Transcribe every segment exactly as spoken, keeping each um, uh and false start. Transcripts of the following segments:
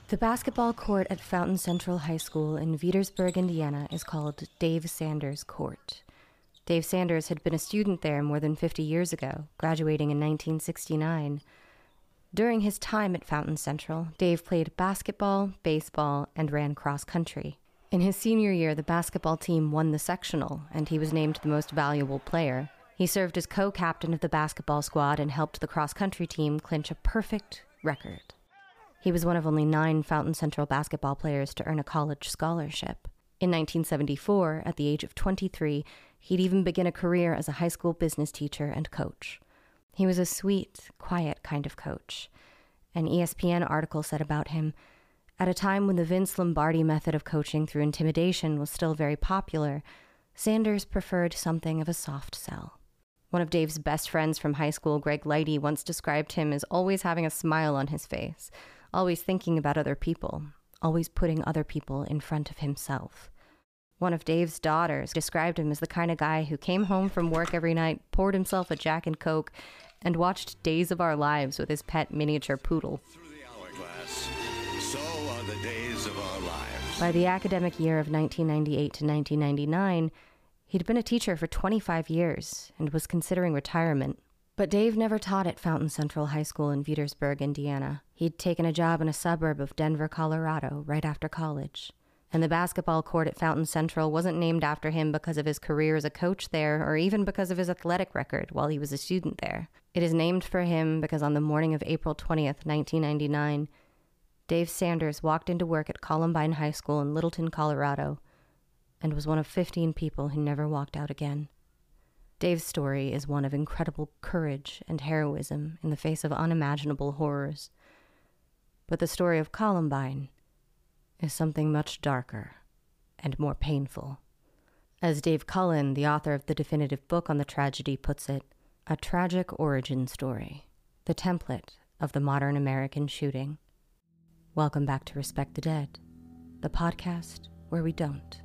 The basketball court at Fountain Central High School in Petersburg, Indiana, is called Dave Sanders Court. Dave Sanders had been a student there more than fifty years ago, graduating in nineteen sixty-nine. During his time at Fountain Central, Dave played basketball, baseball, and ran cross country. In his senior year, the basketball team won the sectional, and he was named the most valuable player. He served as co-captain of the basketball squad and helped the cross country team clinch a perfect record. He was one of only nine Fountain Central basketball players to earn a college scholarship. In nineteen seventy-four, at the age of twenty-three, he'd even begin a career as a high school business teacher and coach. He was a sweet, quiet kind of coach. An E S P N article said about him, "At a time when the Vince Lombardi method of coaching through intimidation was still very popular, Sanders preferred something of a soft sell." One of Dave's best friends from high school, Greg Leidy, once described him as always having a smile on his face, always thinking about other people, always putting other people in front of himself. One of Dave's daughters described him as the kind of guy who came home from work every night, poured himself a Jack and Coke, and watched Days of Our Lives with his pet miniature poodle. Through the hourglass, so are the days of our lives. By the academic year of nineteen ninety-eight to nineteen ninety-nine, he'd been a teacher for twenty-five years and was considering retirement. But Dave never taught at Fountain Central High School in Petersburg, Indiana. He'd taken a job in a suburb of Denver, Colorado, right after college. And the basketball court at Fountain Central wasn't named after him because of his career as a coach there, or even because of his athletic record while he was a student there. It is named for him because on the morning of April twentieth, nineteen ninety-nine, Dave Sanders walked into work at Columbine High School in Littleton, Colorado, and was one of fifteen people who never walked out again. Dave's story is one of incredible courage and heroism in the face of unimaginable horrors. But the story of Columbine is something much darker and more painful. As Dave Cullen, the author of the definitive book on the tragedy, puts it, a tragic origin story, the template of the modern American shooting. Welcome back to Respect the Dead, the podcast where we don't.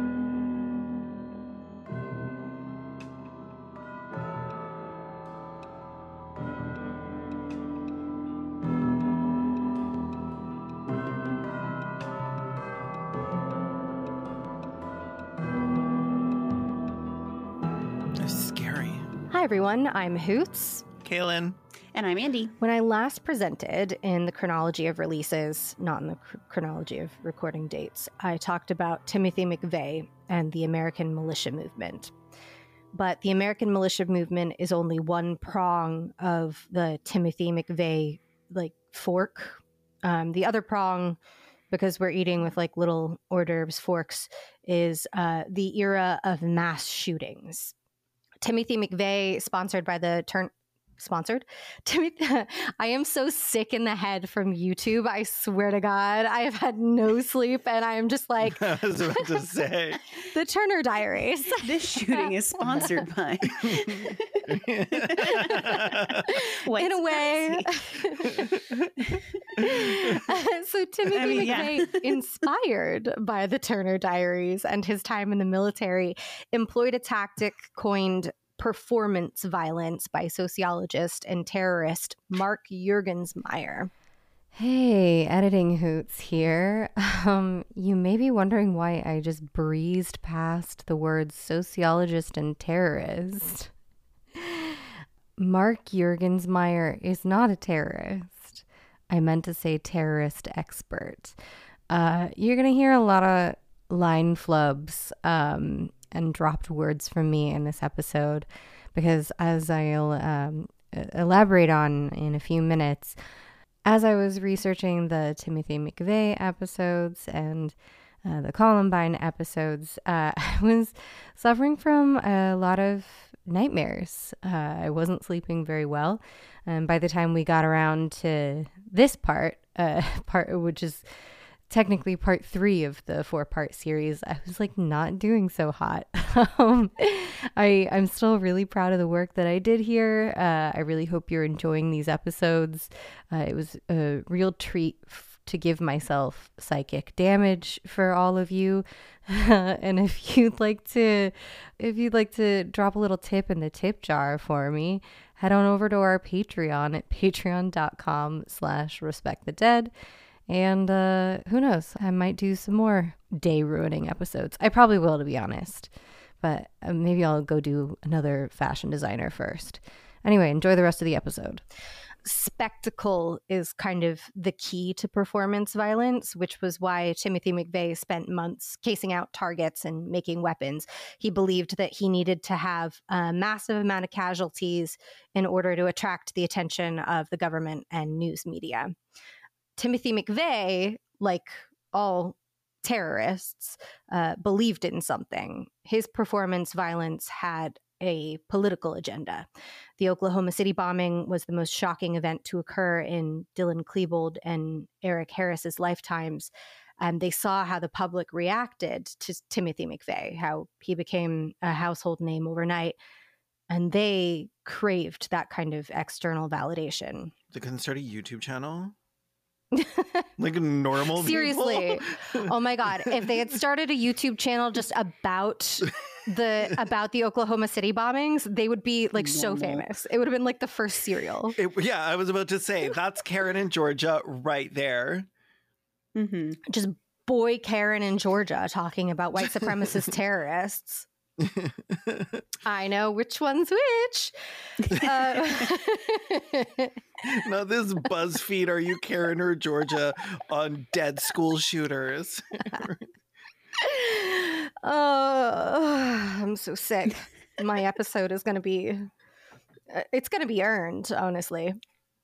Hi, everyone. I'm Hoots. Kaylin. And I'm Andy. When I last presented in the chronology of releases, not in the cr- chronology of recording dates, I talked about Timothy McVeigh and the American militia movement. But the American militia movement is only one prong of the Timothy McVeigh, like, fork. Um, the other prong, because we're eating with, like, little hors d'oeuvres forks, is uh, the era of mass shootings. Timothy McVeigh, sponsored by the turn, sponsored. Timothy, I am so sick in the head from YouTube. I swear to God, I have had no sleep, and I am just like, I was about to say, the Turner Diaries. This shooting is sponsored by. In a way. So Timothy I mean, McVeigh, yeah. inspired by the Turner Diaries and his time in the military, employed a tactic coined performance violence by sociologist and terrorist Mark Juergensmeyer. Hey, editing Hoots here. Um, you may be wondering why I just breezed past the words sociologist and terrorist. Mark Juergensmeyer is not a terrorist. I meant to say terrorist expert. Uh, you're going to hear a lot of line flubs um, and dropped words from me in this episode because, as I'll um, elaborate on in a few minutes, as I was researching the Timothy McVeigh episodes and uh, the Columbine episodes, uh, I was suffering from a lot of nightmares. Uh, I wasn't sleeping very well. And by the time we got around to this part, uh, part which is technically part three of the four-part series, I was like not doing so hot. um, I, I'm still really proud of the work that I did here. Uh, I really hope you're enjoying these episodes. Uh, it was a real treat f- to give myself psychic damage for all of you. And if you'd like to, if you'd like to drop a little tip in the tip jar for me, head on over to our Patreon at patreon.com slash respect the dead. And uh, who knows? I might do some more day ruining episodes. I probably will, to be honest. But uh, maybe I'll go do another fashion designer first. Anyway, enjoy the rest of the episode. Spectacle is kind of the key to performance violence, which was why Timothy McVeigh spent months casing out targets and making weapons. He believed that he needed to have a massive amount of casualties in order to attract the attention of the government and news media. Timothy McVeigh, like all terrorists, uh, believed in something. His performance violence had a political agenda. The Oklahoma City bombing was the most shocking event to occur in Dylan Klebold and Eric Harris's lifetimes. And they saw how the public reacted to Timothy McVeigh, how he became a household name overnight. And they craved that kind of external validation. They couldn't start a YouTube channel? Like normal Seriously. people? Oh my God. If they had started a YouTube channel just about the about the Oklahoma City bombings, they would be like normal. So famous. It would have been like the first serial. It, yeah, I was about to say, that's Karen in Georgia right there. Mm-hmm. Just boy Karen in Georgia talking about white supremacist terrorists. I know which one's which. Uh, now this BuzzFeed, are you Karen or Georgia on dead school shooters? Oh, I'm so sick. My episode is going to be, it's going to be earned, honestly.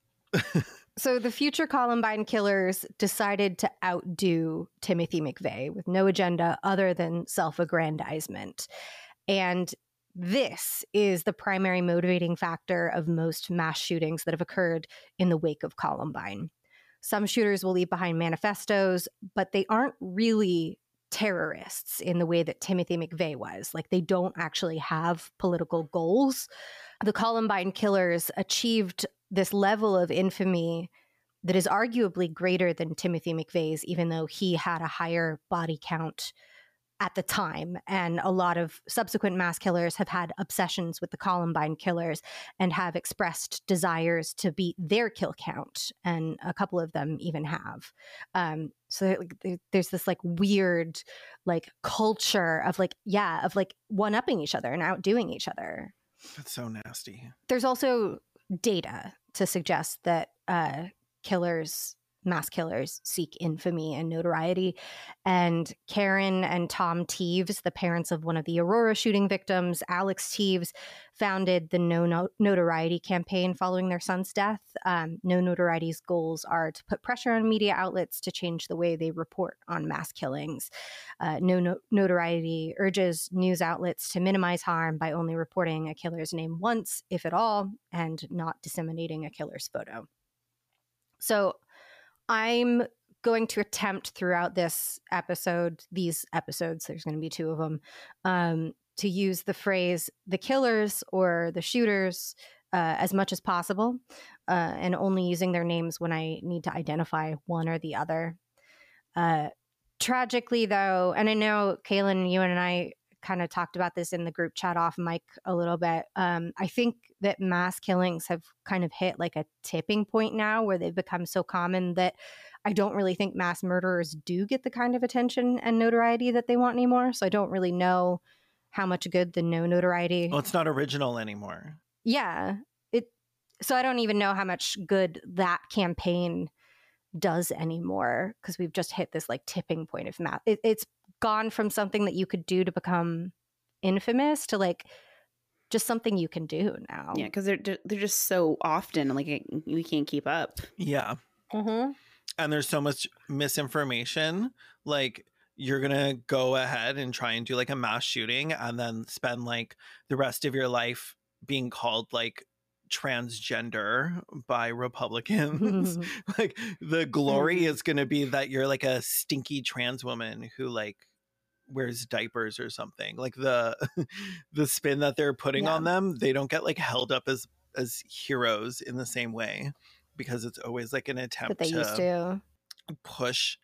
So the future Columbine killers decided to outdo Timothy McVeigh with no agenda other than self-aggrandizement. And this is the primary motivating factor of most mass shootings that have occurred in the wake of Columbine. Some shooters will leave behind manifestos, but they aren't really terrorists in the way that Timothy McVeigh was. Like, they don't actually have political goals. The Columbine killers achieved this level of infamy that is arguably greater than Timothy McVeigh's, even though he had a higher body count at the time. And a lot of subsequent mass killers have had obsessions with the Columbine killers and have expressed desires to beat their kill count. And a couple of them even have. Um, so like, there's this like weird like culture of like, yeah, of like one-upping each other and outdoing each other. That's so nasty. There's also data to suggest that uh, killers mass killers seek infamy and notoriety. And Karen and Tom Teeves, the parents of one of the Aurora shooting victims, Alex Teeves, founded the No, no- Notoriety campaign following their son's death. Um, No Notoriety's goals are to put pressure on media outlets to change the way they report on mass killings. Uh, no, no Notoriety urges news outlets to minimize harm by only reporting a killer's name once, if at all, and not disseminating a killer's photo. So I'm going to attempt throughout this episode, these episodes, there's going to be two of them, um, to use the phrase the killers or the shooters uh, as much as possible, uh, and only using their names when I need to identify one or the other. Uh, tragically, though, and I know, Kaylin, you and I kind of talked about this in the group chat off mic a little bit. Um, I think that mass killings have kind of hit like a tipping point now where they've become so common that I don't really think mass murderers do get the kind of attention and notoriety that they want anymore. So I don't really know how much good the No Notoriety. Well, it's not original anymore. Yeah. It. So I don't even know how much good that campaign does anymore because we've just hit this like tipping point of mass. It, it's gone from something that you could do to become infamous to like just something you can do now. Yeah, because they're they're just so often like we can't keep up. Yeah, mm-hmm. And there's so much misinformation. Like, you're gonna go ahead and try and do like a mass shooting, and then spend like the rest of your life being called like transgender by Republicans. Like, the glory is gonna be that you're like a stinky trans woman who like wears diapers or something. Like the the spin that they're putting yeah. on them, they don't get like held up as as heroes in the same way, because it's always like an attempt that they to, used to push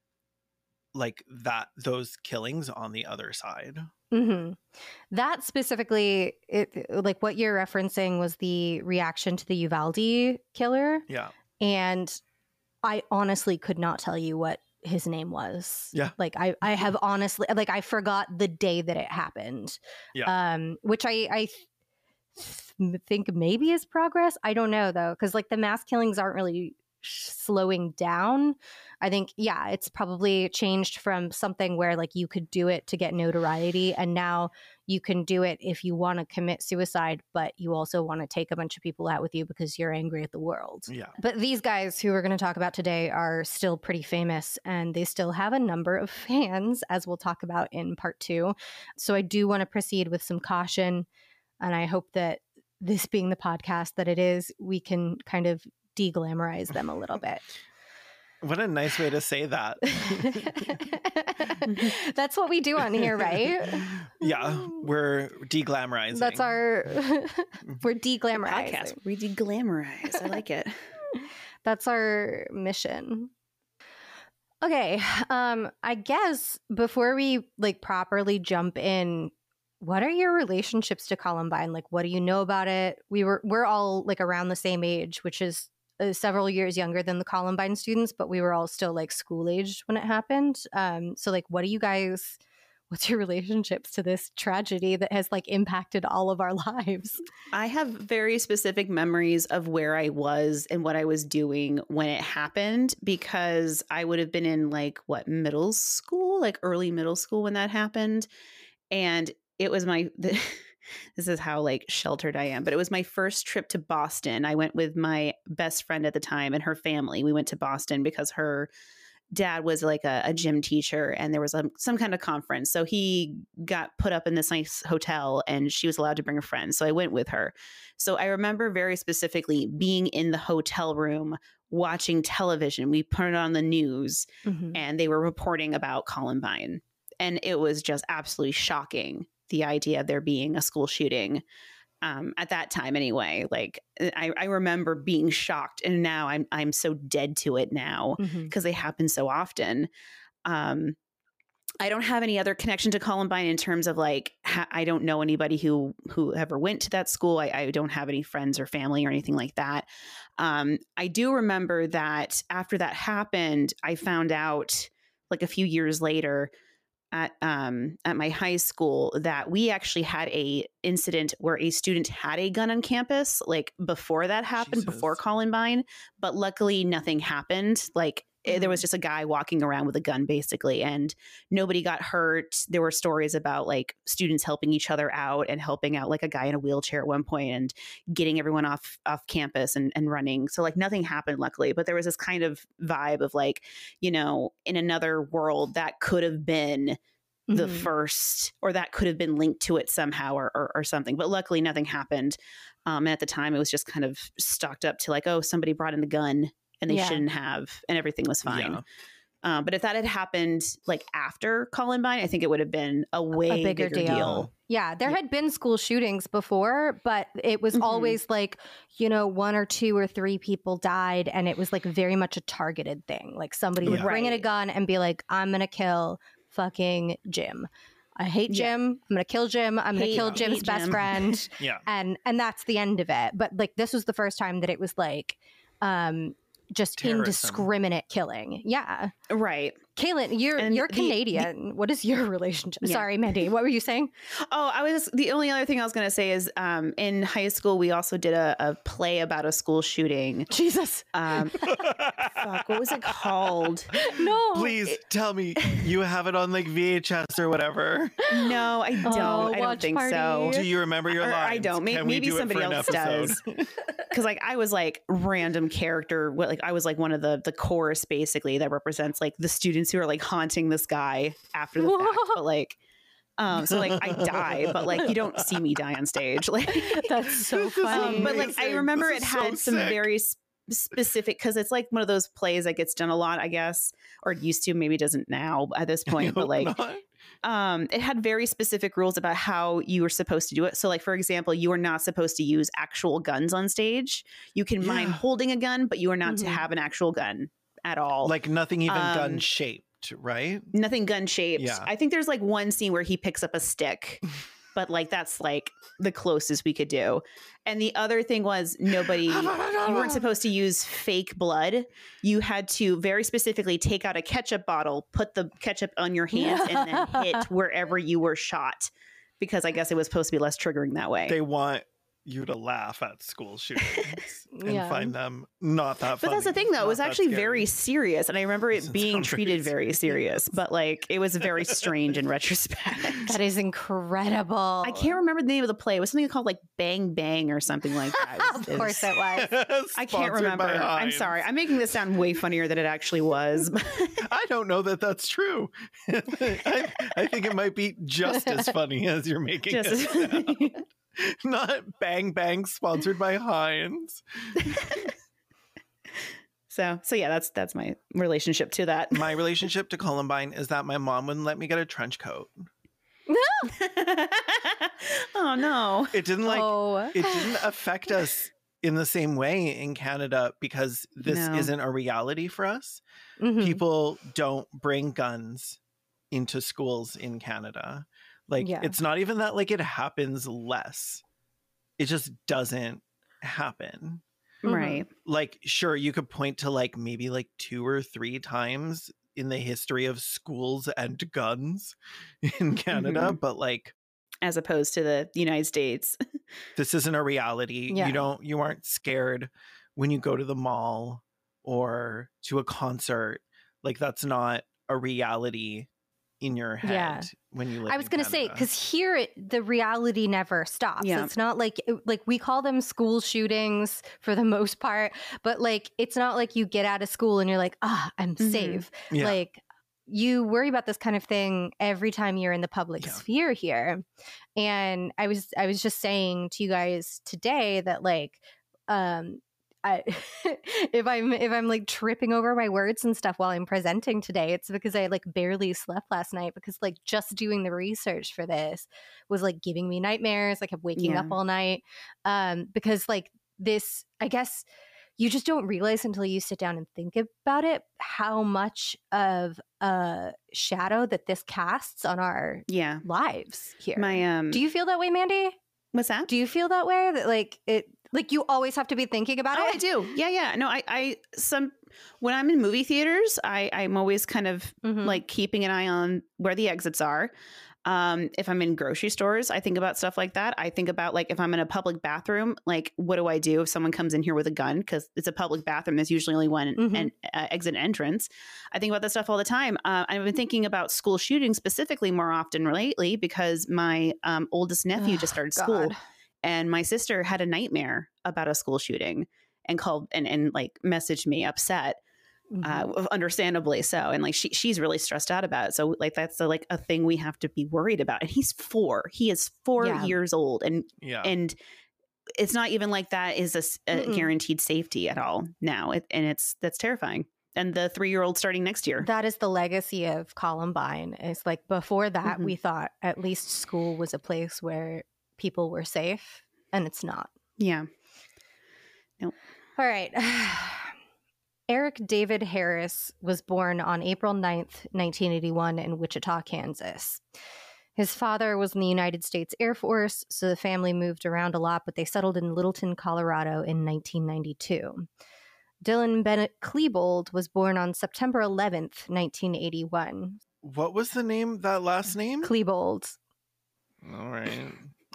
like that those killings on the other side. Mm-hmm. That specifically, it, like what you're referencing was the reaction to the Uvalde killer. Yeah. And I honestly could not tell you what his name was. Yeah. Like I, I have honestly, like I forgot the day that it happened. Yeah. Um, which I, I th- think maybe is progress. I don't know though. Cause like the mass killings aren't really slowing down. I think, yeah, it's probably changed from something where like you could do it to get notoriety, and now you can do it if you want to commit suicide, but you also want to take a bunch of people out with you because you're angry at the world. Yeah. But these guys who we're going to talk about today are still pretty famous, and they still have a number of fans, as we'll talk about in part two. So I do want to proceed with some caution, and I hope that this being the podcast that it is, we can kind of de-glamorize them a little bit. What a nice way to say that. That's what we do on here, right? Yeah, we're de-glamorizing. That's our we're de-glamorizing. Podcast. We de-glamorize. I like it. That's our mission. Okay, um I guess before we like properly jump in, what are your relationships to Columbine? Like, what do you know about it? We were we're all like around the same age, which is uh, several years younger than the Columbine students, but we were all still like school aged when it happened. Um, so like, what do you guys? What's your relationships to this tragedy that has like impacted all of our lives? I have very specific memories of where I was and what I was doing when it happened, because I would have been in like what middle school, like early middle school when that happened, and it was my. The, This is how like sheltered I am. But it was my first trip to Boston. I went with my best friend at the time and her family. We went to Boston because her dad was like a, a gym teacher, and there was a, some kind of conference. So he got put up in this nice hotel, and she was allowed to bring a friend. So I went with her. So I remember very specifically being in the hotel room watching television. We put it on the news, mm-hmm. and they were reporting about Columbine. And it was just absolutely shocking, the idea of there being a school shooting um, at that time anyway. Like I, I remember being shocked, and now I'm I'm so dead to it now because mm-hmm. they happen so often. Um, I don't have any other connection to Columbine in terms of like, ha- I don't know anybody who who ever went to that school. I, I don't have any friends or family or anything like that. Um, I do remember that after that happened, I found out like a few years later at um at my high school that we actually had a incident where a student had a gun on campus, like before that happened, Jesus. Before Columbine, but luckily nothing happened. Like mm-hmm. there was just a guy walking around with a gun basically, and nobody got hurt. There were stories about like students helping each other out and helping out like a guy in a wheelchair at one point and getting everyone off off campus and, and running. So like nothing happened luckily, but there was this kind of vibe of like, you know, in another world that could have been the mm-hmm. first, or that could have been linked to it somehow or, or, or something. But luckily nothing happened. Um, and at the time it was just kind of stocked up to like, oh, somebody brought in the gun and they yeah. shouldn't have, and everything was fine. Yeah. Um, but if that had happened like after Columbine, I think it would have been a way a bigger, bigger deal. deal. Yeah, there yeah. had been school shootings before, but it was mm-hmm. always like, you know, one or two or three people died, and it was like very much a targeted thing. Like somebody would yeah. bring in a gun and be like, I'm going to kill fucking Jim. I hate Jim. Yeah. I'm going to kill Jim. I'm going to kill Jim's hate best Jim. friend. yeah. And and that's the end of it. But like this was the first time that it was like um just Terrorism. indiscriminate killing. Yeah. Right. Kaylin, you're and you're the, Canadian. The, what is your relationship? Yeah. Sorry, Mandy. What were you saying? Oh, I was the only other thing I was going to say is um, in high school we also did a, a play about a school shooting. Jesus. Um, fuck, what was it called? No. Please it, tell me you have it on like V H S or whatever. No, I don't. Oh, I don't think party. so. Do you remember your lines? I don't. Maybe, maybe do somebody else does. Because like I was like random character. What like I was like one of the the chorus basically that represents like the students who are like haunting this guy after the Whoa. fact, but like um so like I die, but like you don't see me die on stage. Like that's so funny. Um, but like I remember it had so some sick. very sp- specific, because it's like one of those plays that gets done a lot, I guess, or it used to, maybe doesn't now at this point, but like not. um it had very specific rules about how you were supposed to do it. So like for example, you are not supposed to use actual guns on stage. You can yeah. mind holding a gun, but you are not mm-hmm. to have an actual gun at all. Like nothing even um, gun shaped. Right? Nothing gun shaped. Yeah. I think there's like one scene where he picks up a stick. but like that's like the closest we could do. And the other thing was nobody, you weren't supposed to use fake blood. You had to very specifically take out a ketchup bottle, put the ketchup on your hands, and then hit wherever you were shot, because I guess it was supposed to be less triggering that way. They want you to laugh at school shootings and Yeah. find them not that funny. But that's the thing, though. Not It was that actually scary. very serious. And I remember it Doesn't being sound very treated very serious. serious. But like, it was very strange in retrospect. That is incredible. I can't remember the name of the play. It was something called like Bang Bang or something like that. It was- Of course it was. I can't Sponsored remember. by I'm Heinz. sorry. I'm making this sound way funnier than it actually was. I don't know that that's true. I, I think it might be just as funny as you're making Just it as- sound. Not Bang Bang sponsored by Heinz. so, so yeah, that's that's my relationship to that. My relationship to Columbine is that my mom wouldn't let me get a trench coat. Oh no. It didn't like oh. it didn't affect us in the same way in Canada because this No. isn't a reality for us. Mhm. People don't bring guns into schools in Canada. Like Yeah. it's not even that like it happens less. It just doesn't happen. Mhm. Right. Like sure you could point to like maybe like two or three times in the history of schools and guns in Canada, but like As opposed to the United States. this isn't a reality. Yeah. You don't you aren't scared when you go to the mall or to a concert. Like that's not a reality in your head Yeah. when you live I was in going to say, Canada. because here it, the reality never stops. Yeah. It's not like, like we call them school shootings for the most part, but like, it's not like you get out of school and you're like, ah, I'm Mhm. safe. Yeah. Like you worry about this kind of thing every time you're in the public Yeah. sphere here. And I was, I was just saying to you guys today that like, um, I, if I'm if I'm like tripping over my words and stuff while I'm presenting today, it's because I like barely slept last night because like just doing the research for this was like giving me nightmares. I kept waking Yeah. up all night um, because like this, I guess you just don't realize until you sit down and think about it how much of a shadow that this casts on our Yeah. lives here. My um Do you feel that way, Mandy? what's that? Do you feel that way? That like it, like you always have to be thinking about Oh, it. I do. Yeah, yeah. No, I, I, some, when I'm in movie theaters, I, I'm always kind of Mhm. like keeping an eye on where the exits are. Um, if I'm in grocery stores, I think about stuff like that. I think about like if I'm in a public bathroom, like what do I do if someone comes in here with a gun? Because it's a public bathroom. There's usually only one Mhm. en- uh, exit entrance. I think about that stuff all the time. Uh, I've been thinking about school shootings specifically more often lately because my um, oldest nephew just Ugh, started school. God. And my sister had a nightmare about a school shooting and called and, and like messaged me upset, Mhm. uh, understandably so. And like she she's really stressed out about it. So like that's a, like a thing we have to be worried about. And he's four. He is four Yeah. years old, and yeah. and it's not even like that is a, s- a Mm-mm. guaranteed safety at all now. It, and it's that's terrifying. And the three year old starting next year. That is the legacy of Columbine. It's like before that, Mhm. we thought at least school was a place where people were safe, and it's not. Yeah. All right. Eric David Harris was born on April ninth, nineteen eighty-one in Wichita, Kansas. His father was in the United States Air Force, so the family moved around a lot, but they settled in Littleton, Colorado in nineteen ninety-two. Dylan Bennett Klebold was born on September eleventh, nineteen eighty-one. What was the name, that last name? Klebold. All right.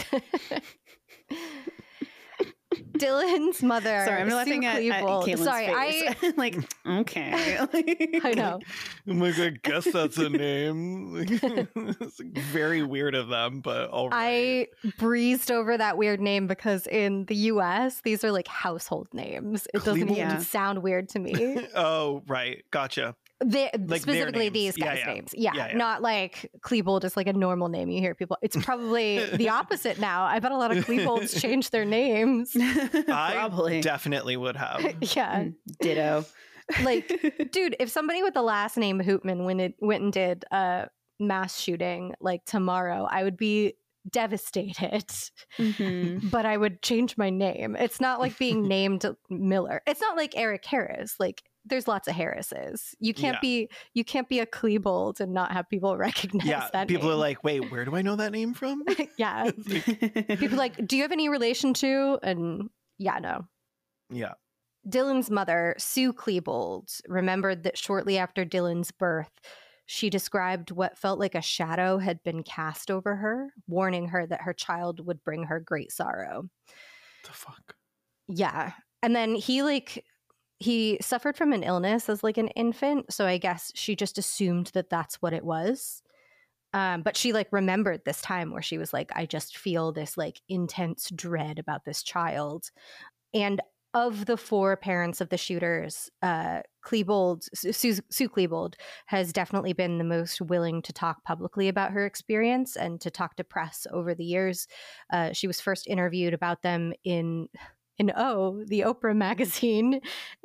Dylan's mother. Sorry, I'm Sue laughing at, at Klebold. Caitlin's Sorry, face. I like, okay. I know. I'm like, I guess that's a name. It's like very weird of them, but all right. I breezed over that weird name because in the U S, these are like household names. It doesn't Klebold? even Yeah. sound weird to me. Oh, right. Gotcha. They, their specifically names. these Yeah, guys' yeah. names. Yeah, Yeah, yeah. not like Klebold is like a normal name you hear people. It's probably the opposite now. I bet a lot of Klebolds changed their names. I Probably. definitely would have. Yeah. Mm, Ditto. Like, dude, if somebody with the last name Hootman went, it, went and did a mass shooting like tomorrow, I would be devastated. Mhm. But I would change my name. It's not like being named Miller. It's not like Eric Harris. Like, there's lots of Harrises. You can't Yeah. be you can't be a Klebold and not have people recognize Yeah, that people name. are like, wait, where do I know that name from? Yeah. People are like, do you have any relation to? And yeah, no. Yeah. Dylan's mother, Sue Klebold, remembered that shortly after Dylan's birth, she described what felt like a shadow had been cast over her, warning her that her child would bring her great sorrow. The fuck? Yeah. And then he like he suffered from an illness as like an infant, so I guess she just assumed that that's what it was. Um, but she like remembered this time where she was like, I just feel this like intense dread about this child. And of the four parents of the shooters, uh, Klebold, Sue, Sue Klebold has definitely been the most willing to talk publicly about her experience and to talk to press over the years. Uh, she was first interviewed about them in in Oh, the Oprah magazine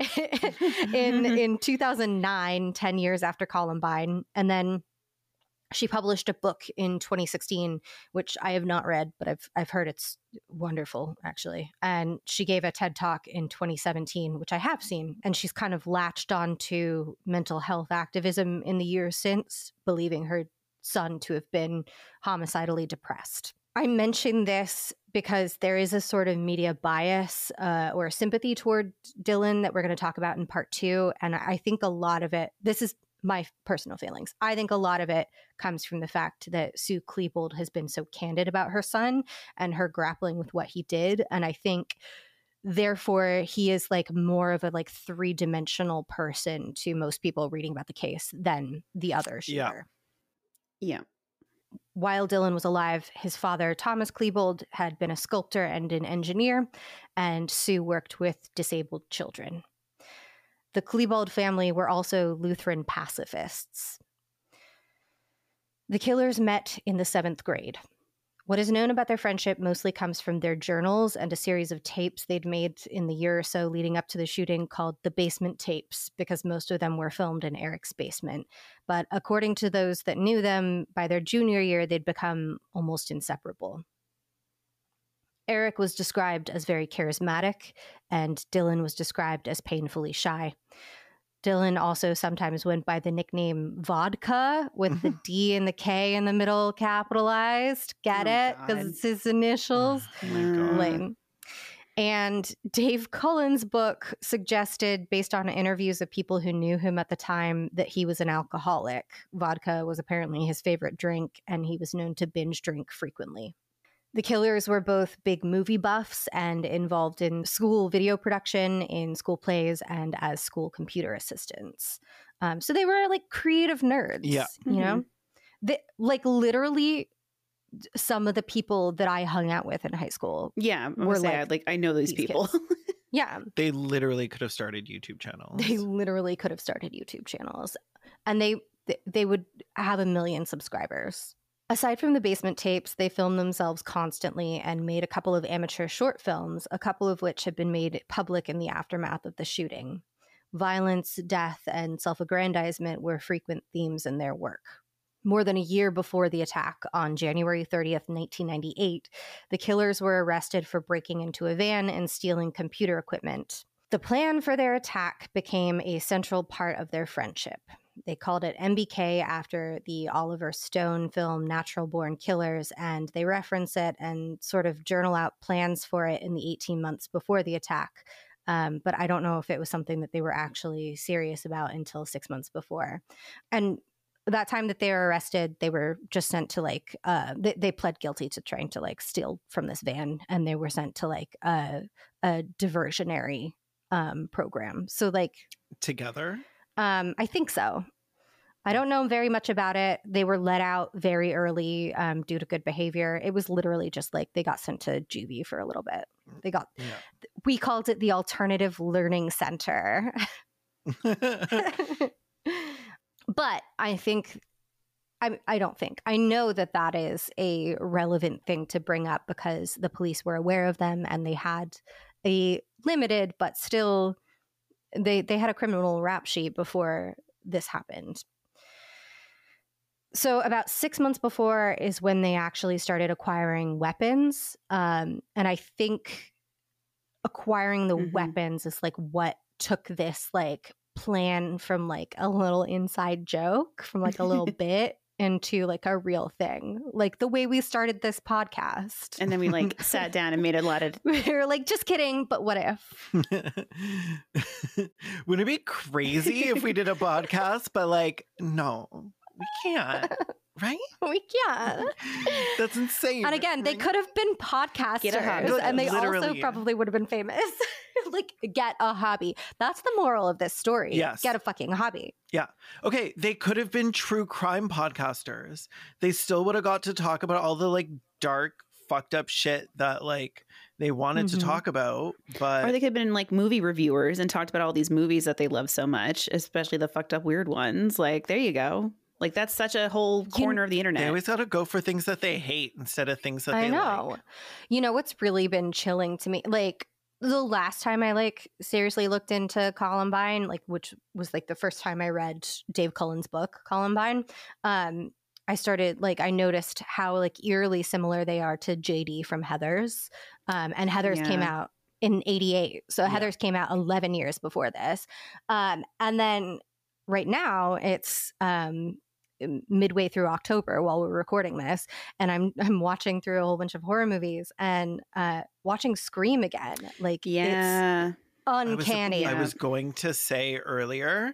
in in two thousand nine, ten years after Columbine, and then she published a book in twenty sixteen, which I have not read, but I've I've heard it's wonderful, actually. And she gave a TED Talk in twenty seventeen, which I have seen. And she's kind of latched on to mental health activism in the years since, believing her son to have been homicidally depressed. I mention this because there is a sort of media bias uh, or sympathy toward Dylan that we're going to talk about in part two. And I think a lot of it, this is my personal feelings. I think a lot of it comes from the fact that Sue Klebold has been so candid about her son and her grappling with what he did. And I think therefore he is like more of a like three-dimensional person to most people reading about the case than the other shooter. Yeah. Yeah. While Dylan was alive, his father, Thomas Klebold, had been a sculptor and an engineer, and Sue worked with disabled children. The Klebold family were also Lutheran pacifists. The killers met in the seventh grade. What is known about their friendship mostly comes from their journals and a series of tapes they'd made in the year or so leading up to the shooting called the basement tapes, because most of them were filmed in Eric's basement. But according to those that knew them, by their junior year, they'd become almost inseparable. Eric was described as very charismatic, and Dylan was described as painfully shy. Dylan also sometimes went by the nickname Vodka, with the D and the K in the middle capitalized. Get Oh, it? God. Because it's his initials. Oh my God. Lame. And Dave Cullen's book suggested, based on interviews of people who knew him at the time, that he was an alcoholic. Vodka was apparently his favorite drink, and he was known to binge drink frequently. The killers were both big movie buffs and involved in school video production, in school plays, and as school computer assistants. Um, so they were like creative nerds, Yeah. you know? They, like literally some of the people that I hung out with in high school. Yeah. I'm We're gonna say, like I, like, I know these, these people. Yeah, They literally could have started YouTube channels. they literally could have started YouTube channels. And they they would have a million subscribers. Aside from the basement tapes, they filmed themselves constantly and made a couple of amateur short films, a couple of which have been made public in the aftermath of the shooting. Violence, death, and self-aggrandizement were frequent themes in their work. More than a year before the attack on January thirtieth, nineteen ninety-eight, the killers were arrested for breaking into a van and stealing computer equipment. The plan for their attack became a central part of their friendship. They called it M B K after the Oliver Stone film Natural Born Killers, and they reference it and sort of journal out plans for it in the eighteen months before the attack. Um, but I don't know if it was something that they were actually serious about until six months before. And that time that they were arrested, they were just sent to like, uh, they, they pled guilty to trying to like steal from this van, and they were sent to like a, a diversionary um, program. So like Together? Um, I think so. I don't know very much about it. They were let out very early um, due to good behavior. It was literally just like they got sent to juvie for a little bit. They got, Yeah. we called it the Alternative Learning Center. But I think, I, I don't think, I know that that is a relevant thing to bring up because the police were aware of them and they had a limited, but still, they, they had a criminal rap sheet before this happened. So about six months before is when they actually started acquiring weapons. Um, and I think acquiring the Mhm. weapons is like what took this like plan from like a little inside joke, from like a little bit into like a real thing, like the way we started this podcast. And then we like sat down and made a lot of. We were like, just kidding, but what if? Wouldn't it be crazy if we did a podcast? But like, no, we can't. Right? We can't. That's insane. And again, they could have been podcasters, and they Literally. also probably would have been famous. Like, get a hobby. That's the moral of this story. Yes. Get a fucking hobby. Yeah. Okay. They could have been true crime podcasters. They still would have got to talk about all the like dark, fucked up shit that like they wanted Mhm. to talk about. But Or they could have been like movie reviewers and talked about all these movies that they love so much, especially the fucked up weird ones. Like, there you go. Like, that's such a whole corner of the they internet. always got to go for things that they hate instead of things that I they know. like. You know what's really been chilling to me? Like, the last time I like seriously looked into Columbine, like which was like the first time I read Dave Cullen's book, Columbine, um, I started like I noticed how like eerily similar they are to J D from Heathers. Um, and Heathers Yeah. came out in eighty-eight. So Yeah. Heathers came out eleven years before this. Um, and then right now it's um midway through October while we're recording this, and I'm I'm watching through a whole bunch of horror movies and uh watching Scream again. Like, it's Yeah. I was- uncanny. I was going to say earlier.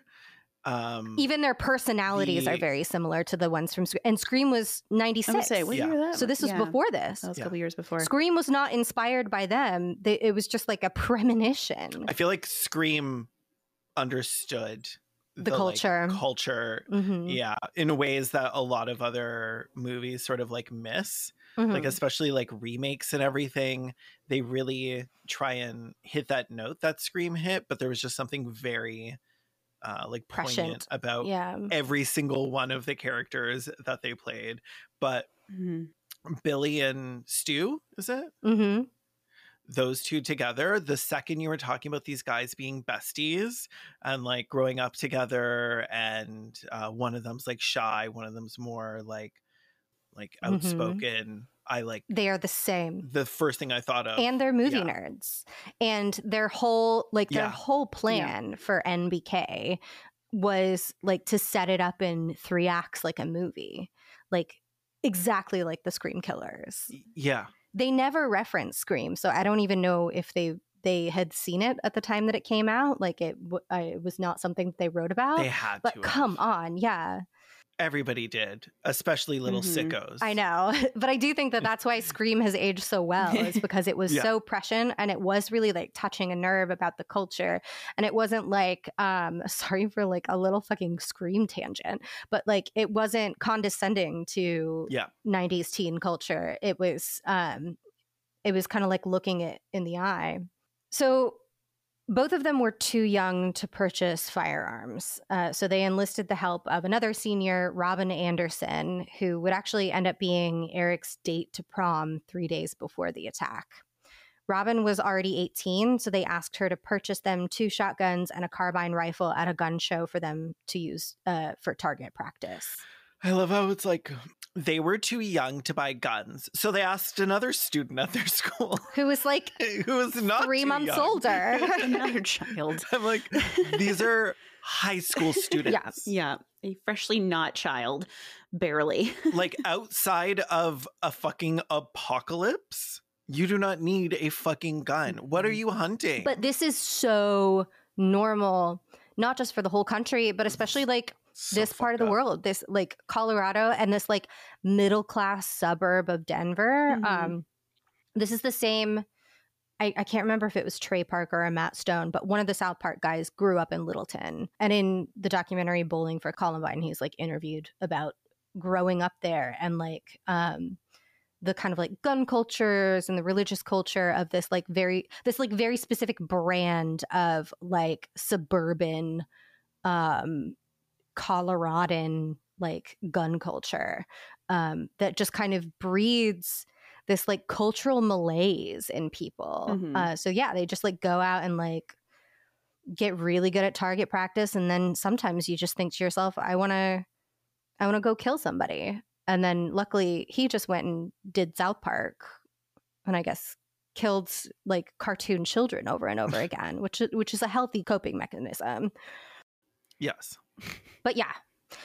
Um, Even their personalities are the- very similar to the ones from Scream. And Scream was I ninety-six. would say, what Yeah. year was that? So this was Yeah. before this. That was a Yeah. couple years before. Scream was not inspired by them. They, it was just like a premonition. I feel like Scream understood The like, culture. culture. Mhm. Yeah, in ways that a lot of other movies sort of like miss. Mhm. Like especially like remakes and everything, they really try and hit that note that Scream hit, but there was just something very uh like poignant Prescient. about Yeah. every single one of the characters that they played. But Mhm. Billy and Stu, is it? hmm Those two together, the second you were talking about these guys being besties and like growing up together, and uh, one of them's like shy, one of them's more like like Mhm. outspoken. I like They are the same. the first thing I thought of. And they're movie yeah. nerds. And their whole like their Yeah. whole plan for N B K was like to set it up in three acts like a movie. Like exactly like the Scream Killers. Yeah, They never reference Scream, so I don't even know if they they had seen it at the time that it came out. Like it, w- I, it was not something that they wrote about. they had but to. come have. on, yeah, Everybody did, especially little Mhm. sickos. I know. But I do think that that's why Scream has aged so well, is because it was Yeah. so prescient and it was really like touching a nerve about the culture. And it wasn't like, um, sorry for like a little fucking Scream tangent, but like it wasn't condescending to Yeah. nineties teen culture. It was, um, it was kind of like looking it in the eye. So both of them were too young to purchase firearms. Uh, so they enlisted the help of another senior, Robin Anderson, who would actually end up being Eric's date to prom three days before the attack. Robin was already eighteen, so they asked her to purchase them two shotguns and a carbine rifle at a gun show for them to use uh, for target practice. I love how it's like they were too young to buy guns, so they asked another student at their school Who was like who was not three too months young. older. Another child. I'm like, these are high school students. Yeah. A freshly not child. Barely. Like outside of a fucking apocalypse, you do not need a fucking gun. What are you hunting? But this is so normal, not just for the whole country, but especially like So this part of fucked the up. world, this like Colorado and this like middle class suburb of Denver. Mhm. Um, this is the same. I, I can't remember if it was Trey Parker or Matt Stone, but one of the South Park guys grew up in Littleton. And in the documentary Bowling for Columbine, he's like interviewed about growing up there and like um, the kind of like gun cultures and the religious culture of this like very this like very specific brand of like suburban um Coloradan like gun culture um that just kind of breeds this like cultural malaise in people. Mhm. Uh so yeah, they just like go out and like get really good at target practice, and then sometimes you just think to yourself, I want to I want to go kill somebody. And then luckily he just went and did South Park and I guess killed like cartoon children over and over again, which which is a healthy coping mechanism. Yes. But yeah.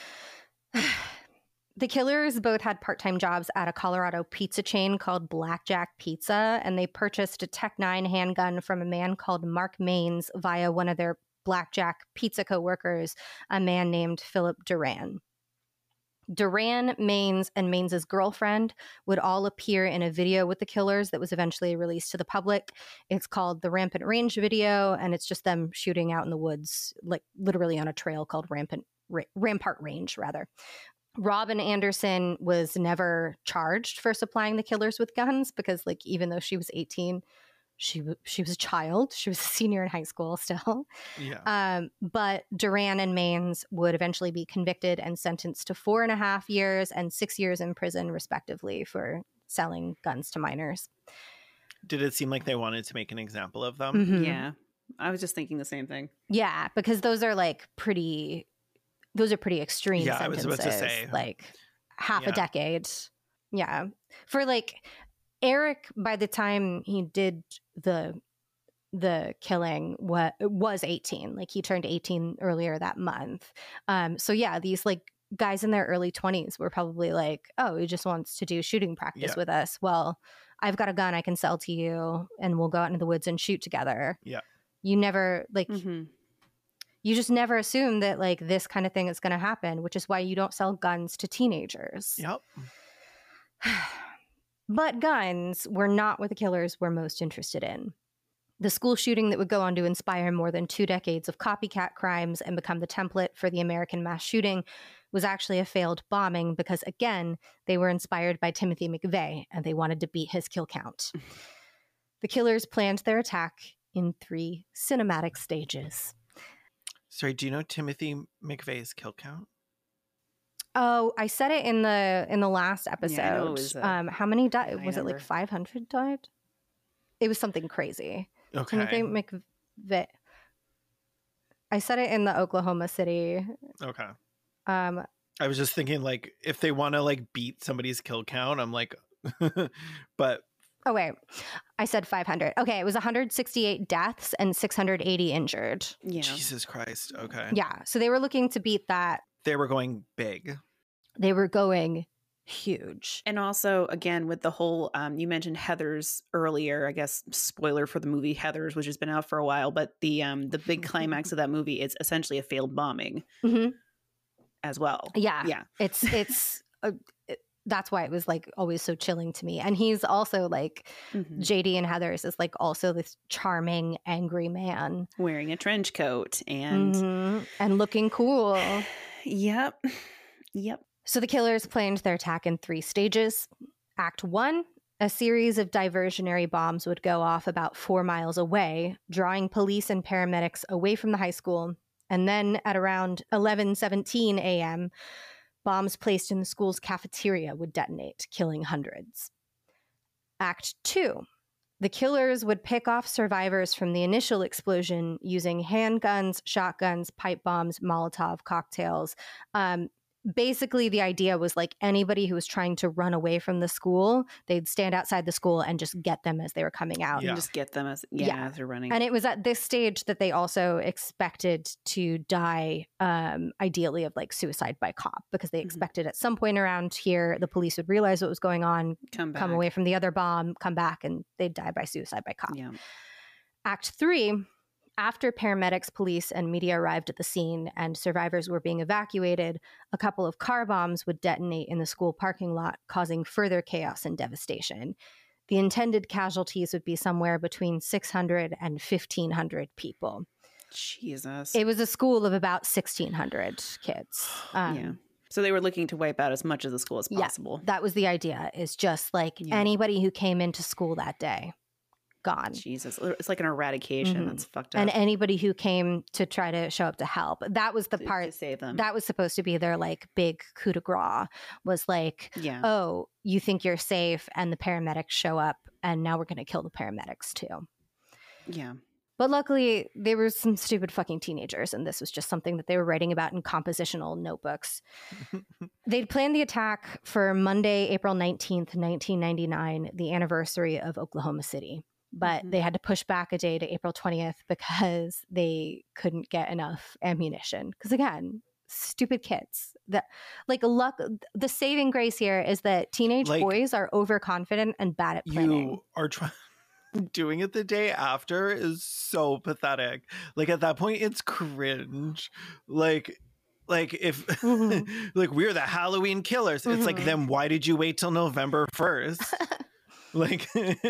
The killers both had part-time jobs at a Colorado pizza chain called Blackjack Pizza, and they purchased a Tech nine handgun from a man called Mark Maines via one of their Blackjack Pizza co-workers, a man named Philip Duran. Duran, Maines, and Maines' girlfriend would all appear in a video with the killers that was eventually released to the public. It's called the Rampant Range video, and it's just them shooting out in the woods, like literally on a trail called Rampant Ra- Rampart Range, rather. Robin Anderson was never charged for supplying the killers with guns because, like, even though she was eighteen, she w- she was a child. She was a senior in high school still. Yeah. Um, but Duran and Maines would eventually be convicted and sentenced to four and a half years and six years in prison, respectively, for selling guns to minors. Did it seem like they wanted to make an example of them? Mhm. Yeah. I was just thinking the same thing. Yeah, because those are like pretty, those are pretty extreme Yeah, I was sentences. about to say. Like half Yeah. a decade. Yeah. For like Eric, by the time he did the the killing, what was eighteen. Like he turned eighteen earlier that month. Um, so yeah, these like guys in their early twenties were probably like, oh, he just wants to do shooting practice Yeah. with us. Well, I've got a gun I can sell to you, and we'll go out into the woods and shoot together. Yeah. You never like. Mm-hmm. You just never assume that like this kind of thing is going to happen, which is why you don't sell guns to teenagers. Yep. But guns were not what the killers were most interested in. The school shooting that would go on to inspire more than two decades of copycat crimes and become the template for the American mass shooting was actually a failed bombing because, again, they were inspired by Timothy McVeigh and they wanted to beat his kill count. The killers planned their attack in three cinematic stages. Sorry, do you know Timothy McVeigh's kill count? Oh, I said it in the in the last episode. Yeah, I know it was, uh, um, how many died? high Was it like number. five hundred died? It was something crazy. Okay. Timothy McVeigh. I said it in the Oklahoma City. Okay. Um, I was just thinking, like, if they want to like beat somebody's kill count, I'm like, but oh wait, I said five hundred. Okay, it was one hundred sixty-eight deaths and six hundred eighty injured. Yeah. Jesus Christ. Okay. Yeah, so they were looking to beat that. They were going big. They were going huge. And also, again, with the whole, um, you mentioned Heathers earlier. I guess spoiler for the movie Heathers, which has been out for a while. But the um, the big climax of that movie is essentially a failed bombing hmm as well. Yeah, Yeah. It's it's uh, it, that's why it was like always so chilling to me. And he's also like Mhm. J D and Heathers is like also this charming, angry man, Wearing a trench coat and Mhm. and looking cool. yep, yep. So the killers planned their attack in three stages. Act one, a series of diversionary bombs would go off about four miles away, drawing police and paramedics away from the high school. And then at around eleven seventeen a.m., bombs placed in the school's cafeteria would detonate, killing hundreds. Act two, the killers would pick off survivors from the initial explosion using handguns, shotguns, pipe bombs, Molotov cocktails. Um, basically, the idea was like anybody who was trying to run away from the school, they'd stand outside the school and just get them as they were coming out. Yeah. And just get them as yeah, Yeah. as they're running. And it was at this stage that they also expected to die, um, ideally of like suicide by cop, because they Mhm. expected at some point around here the police would realize what was going on, come back. come away from the other bomb, come back, and they'd die by suicide by cop. Yeah. Act three, after paramedics, police, and media arrived at the scene and survivors were being evacuated, a couple of car bombs would detonate in the school parking lot, causing further chaos and devastation. The intended casualties would be somewhere between six hundred and fifteen hundred people. Jesus. It was a school of about sixteen hundred kids. Um, yeah. So they were looking to wipe out as much of the school as Yeah. possible. That was the idea, is just like Yeah. anybody who came into school that day, gone. Jesus. It's like an eradication. Mhm. That's fucked up. And anybody who came to try to show up to help. That was the to, part to save them. that was supposed to be their like big coup de grace, was like, yeah. oh, you think you're safe, and the paramedics show up, and now we're going to kill the paramedics too. yeah. But luckily, they were some stupid fucking teenagers, and this was just something that they were writing about in compositional notebooks. They'd planned the attack for Monday, April nineteenth, nineteen ninety-nine, the anniversary of Oklahoma City. but Mhm. they had to push back a day to April twentieth because they couldn't get enough ammunition. Because again, stupid kids. That like luck. The saving grace here is that teenage Like, boys are overconfident and bad at planning. You are trying. Doing it the day after is so pathetic. Like at that point, it's cringe. Like, like if Mhm. like we're the Halloween killers, it's like, Mhm. then why did you wait till November first? Like,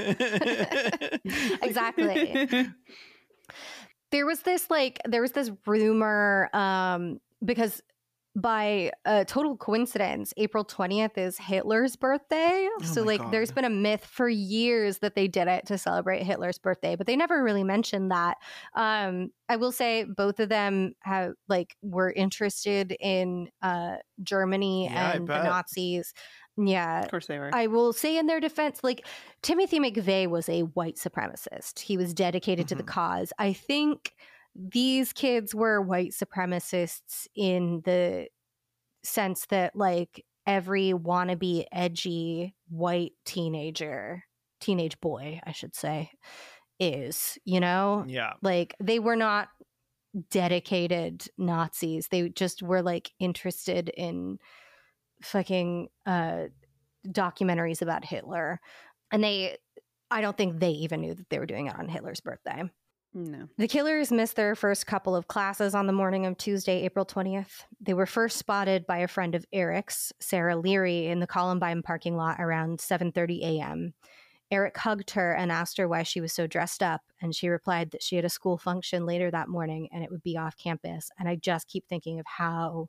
Exactly. There was this like there was this rumor um because by a total coincidence, April twentieth is Hitler's birthday. Oh so my like there's God. been a myth for years that they did it to celebrate Hitler's birthday, but they never really mentioned that. Um I will say both of them have like were interested in uh Germany Yeah, I and the bet. Nazis. Yeah. Of course they were. I will say in their defense, like Timothy McVeigh was a white supremacist. He was dedicated to the Mhm. cause. I think these kids were white supremacists in the sense that like every wannabe edgy white teenager, teenage boy, I should say, is, you know? Yeah. Like they were not dedicated Nazis. They just were like interested in fucking uh documentaries about Hitler. And they, I don't think they even knew that they were doing it on Hitler's birthday. No. The killers missed their first couple of classes on the morning of Tuesday, April twentieth. They were first spotted by a friend of Eric's, Sarah Leary, in the Columbine parking lot around seven thirty a.m. Eric hugged her and asked her why she was so dressed up, and she replied that she had a school function later that morning and it would be off campus. And I just keep thinking of how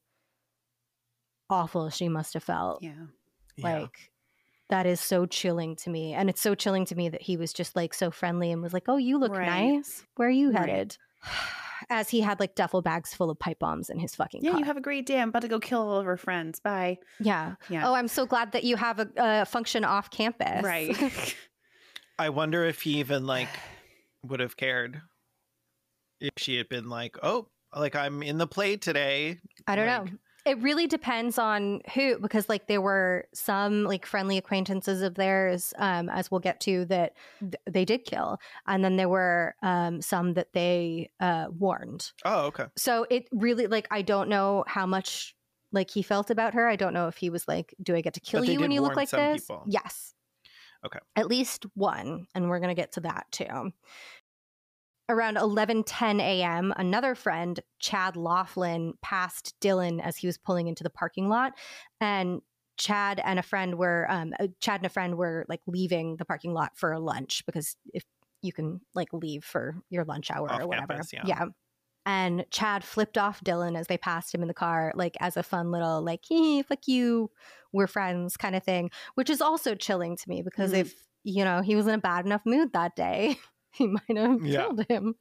awful she must have felt. Yeah. Yeah. Like, that is so chilling to me. And it's so chilling to me that he was just like so friendly and was like, oh, you look Right. nice. Where are you Right. headed? As he had like duffel bags full of pipe bombs in his fucking Yeah, car. you have a great day. I'm about to go kill all of our friends. Bye. yeah. Yeah. Oh, I'm so glad that you have a, a function off campus. Right. I wonder if he even like would have cared if she had been like, oh, like I'm in the play today. I don't Like, know. It really depends on who, because like there were some like friendly acquaintances of theirs, um, as we'll get to, that th- they did kill, and then there were um, some that they uh, warned. Oh, okay. So it really like I don't know how much like he felt about her. I don't know if he was like, "Do I get to kill But they you when did you look warn like some this?" people. Yes. Okay. At least one, and we're gonna get to that too. Around eleven ten a.m., another friend, Chad Laughlin, passed Dylan as he was pulling into the parking lot. And Chad and a friend were, um, uh, Chad and a friend were like leaving the parking lot for lunch, because if you can like leave for your lunch hour Off or whatever. campus, yeah. yeah. And Chad flipped off Dylan as they passed him in the car, like as a fun little, like, hey, fuck you, we're friends kind of thing, which is also chilling to me because Mhm. if, you know, he was in a bad enough mood that day, he might have Yeah. killed him.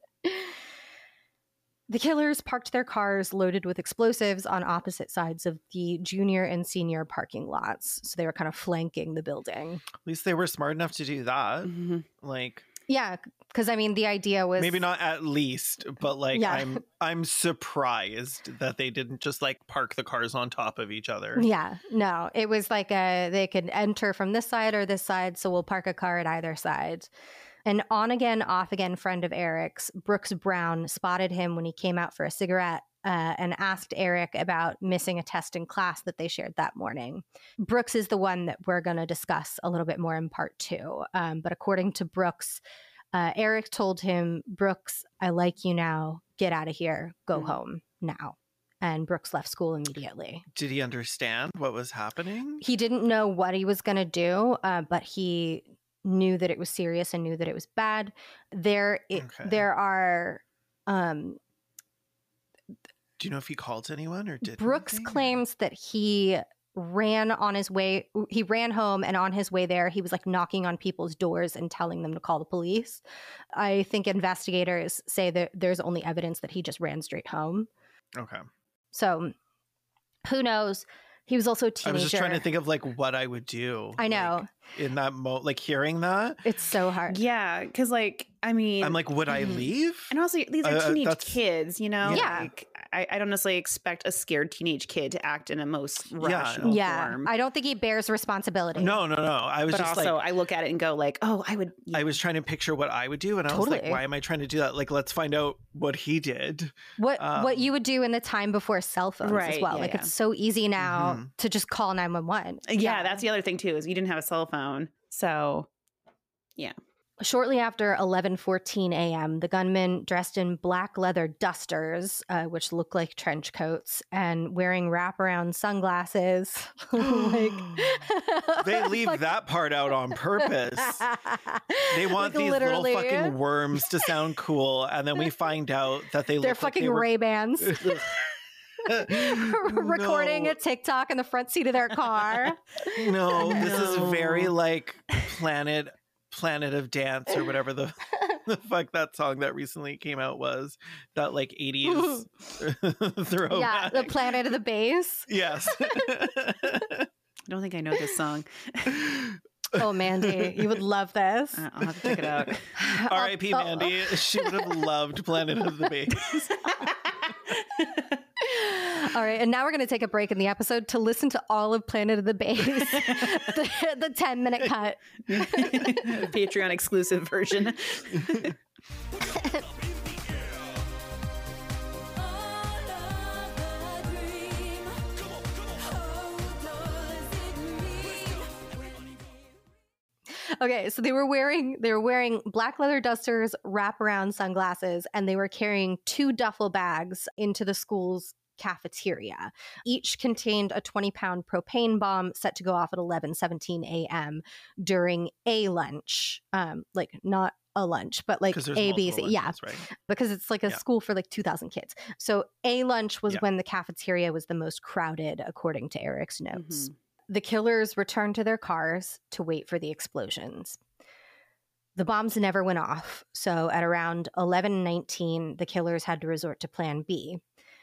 The killers parked their cars loaded with explosives on opposite sides of the junior and senior parking lots. So they were kind of flanking the building. At least they were smart enough to do that. Mhm. Like Yeah, because I mean, the idea was maybe not at least, but like Yeah. I'm I'm surprised that they didn't just like park the cars on top of each other. Yeah, no, it was like a, they could enter from this side or this side, so we'll park a car at either side. An on again, off again friend of Eric's, Brooks Brown, spotted him when he came out for a cigarette uh, and asked Eric about missing a test in class that they shared that morning. Brooks is the one that we're going to discuss a little bit more in part two. Um, but according to Brooks, uh, Eric told him, Brooks, I like you now. Get out of here. Go Mm. home now. And Brooks left school immediately. Did he understand what was happening? He didn't know what he was going to do, uh, but he knew that it was serious and knew that it was bad. There, it, Okay. there are. Um, Do you know if he called anyone or did Brooks anything, or- claims that he ran on his way. He ran home, and on his way there, he was like knocking on people's doors and telling them to call the police. I think investigators say that there's only evidence that he just ran straight home. Okay. So, who knows? He was also a I teenager. was just trying to think of like what I would do. I know. Like, in that mo like hearing that. It's so hard. Yeah, because like I mean, I'm like, would I leave? and also these are Uh, teenage that's- kids, you know. Yeah. Like, I, I don't necessarily expect a scared teenage kid to act in a most rational Yeah. form. I don't think he bears responsibility. No, no, no. I was but just also, like, I look at it and go like, oh, I would. I was trying to picture what I would do, and I was like, Totally. why am I trying to do that? Like, let's find out what he did. What Um, what you would do in the time before cell phones as Right, well. yeah, like yeah. it's so easy now Mhm. to just call nine one one. Yeah, that's the other thing too is you didn't have a cell phone, so Shortly after eleven fourteen a.m., the gunmen, dressed in black leather dusters, uh, which look like trench coats, and wearing wraparound sunglasses. like They leave like- that part out on purpose. They want Like, these literally. little fucking worms to sound cool, and then we find out that they They're look like fucking they were Ray-Bans. recording No. a TikTok in the front seat of their car. No, this is No. very like Planet Planet of Dance or whatever the, the fuck that song that recently came out was. That like eighties throwback. Yeah, the Planet of the Bass. Yes. I don't think I know this song. Oh, Mandy, you would love this. Uh, I'll have to check it out. R I P Oh, oh. Mandy. She would have loved Planet of the Bass. All right, and now we're going to take a break in the episode to listen to all of Planet of the Bass, the, the ten minute cut. Patreon exclusive version. Okay, so they were wearing they were wearing black leather dusters, wraparound sunglasses, and they were carrying two duffel bags into the school's cafeteria. Each contained a twenty pound propane bomb set to go off at eleven seventeen a.m. during a lunch, um, like not a lunch, but like 'Cause there's A, B, multiple C, yeah, lunches, right? because it's like a Yeah. school for like two thousand kids. So a lunch was Yeah. when the cafeteria was the most crowded, according to Eric's notes. Mhm. The killers returned to their cars to wait for the explosions. The bombs never went off, so at around eleven nineteen, the killers had to resort to Plan B.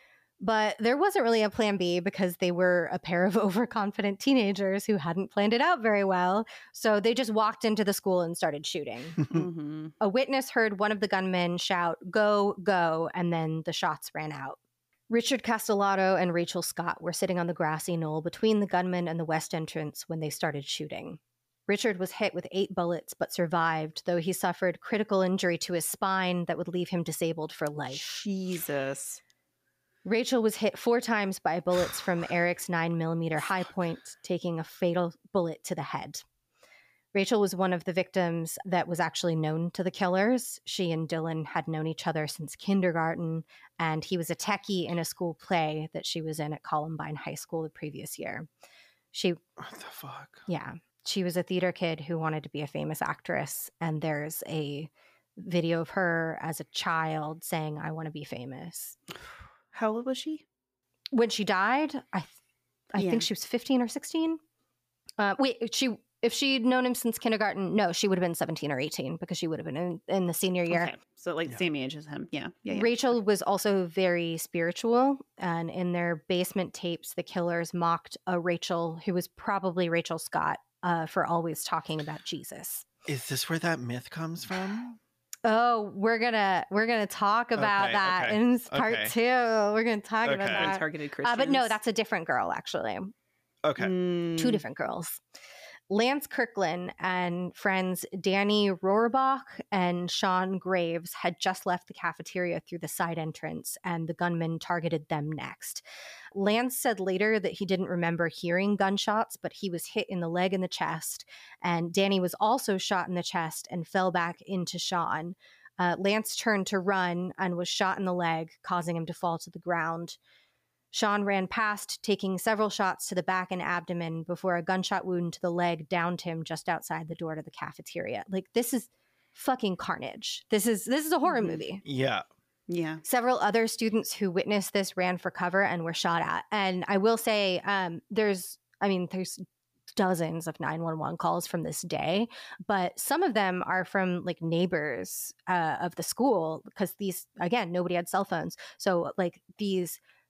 But there wasn't really a Plan B because they were a pair of overconfident teenagers who hadn't planned it out very well, so they just walked into the school and started shooting. Mhm. A witness heard one of the gunmen shout, "Go, go," and then the shots ran out. Richard Castellato and Rachel Scott were sitting on the grassy knoll between the gunman and the west entrance when they started shooting. Richard was hit with eight bullets but survived, though he suffered critical injury to his spine that would leave him disabled for life. Jesus. Rachel was hit four times by bullets from Eric's nine millimeter high point, taking a fatal bullet to the head. Rachel was one of the victims that was actually known to the killers. She and Dylan had known each other since kindergarten, and he was a techie in a school play that she was in at Columbine High School the previous year. She, What the fuck? yeah, she was a theater kid who wanted to be a famous actress, and there's a video of her as a child saying, "I want to be famous." How old was she? When she died, I, th- I Yeah. think she was fifteen or sixteen. Uh, wait, she if she'd known him since kindergarten, no, she would have been seventeen or eighteen because she would have been in, in the senior year. Okay. So like Yeah. same age as him. Yeah. Yeah. yeah. Rachel was also very spiritual, and in their basement tapes, the killers mocked a Rachel who was probably Rachel Scott uh, for always talking about Jesus. Is this where that myth comes from? Oh, we're gonna we're gonna talk about Okay, that okay, in part okay. two. We're gonna talk about Okay. that. Targeted Uh, Christians. but no, that's a different girl, actually. Okay. Mm. Two different girls. Lance Kirkland and friends Danny Rohrbach and Sean Graves had just left the cafeteria through the side entrance, and the gunman targeted them next. Lance said later that he didn't remember hearing gunshots, but he was hit in the leg and the chest, and Danny was also shot in the chest and fell back into Sean. Uh, Lance turned to run and was shot in the leg, causing him to fall to the ground. Sean ran past, taking several shots to the back and abdomen before a gunshot wound to the leg downed him just outside the door to the cafeteria. Like, this is fucking carnage. This is this is a horror Mhm. movie. Yeah. Yeah. Several other students who witnessed this ran for cover and were shot at. And I will say, um, there's, I mean, there's dozens of nine one one calls from this day, but some of them are from like neighbors uh, of the school because these, again, nobody had cell phones. So like these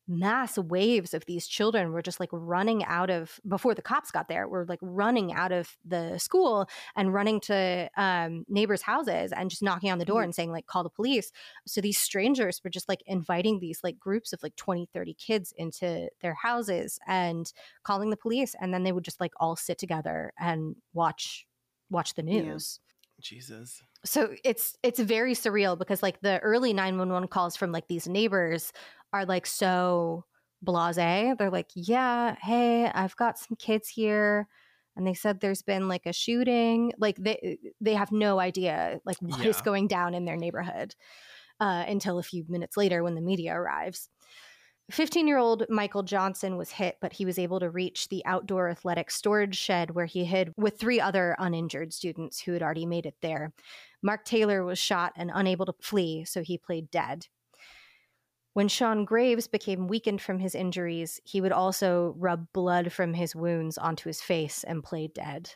mass waves of these children were just like running out of, before the cops got there, were like running out of the school and running to um, neighbors' houses and just knocking on the door mm-hmm. and saying like, call the police. So these strangers were just like inviting these like groups of like twenty, thirty kids into their houses and calling the police. And then they would just like all sit together and watch, watch the news. Yeah. Jesus. So it's, it's very surreal because like the early nine one one calls from like these neighbors are like so blasé. They're like, yeah, hey, I've got some kids here. And they said there's been like a shooting. Like they they have no idea like what yeah. is going down in their neighborhood uh, until a few minutes later when the media arrives. fifteen-year-old Michael Johnson was hit, but he was able to reach the outdoor athletic storage shed where he hid with three other uninjured students who had already made it there. Mark Taylor was shot and unable to flee, so he played dead. When Sean Graves became weakened from his injuries, he would also rub blood from his wounds onto his face and play dead.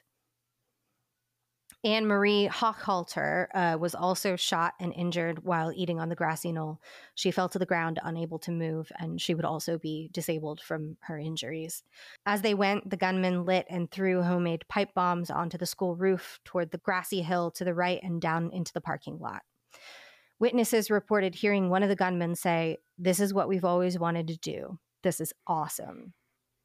Anne Marie Hochhalter uh, was also shot and injured while eating on the grassy knoll. She fell to the ground, unable to move, and she would also be disabled from her injuries. As they went, the gunmen lit and threw homemade pipe bombs onto the school roof toward the grassy hill to the right and down into the parking lot. Witnesses reported hearing one of the gunmen say, "This is what we've always wanted to do. This is awesome."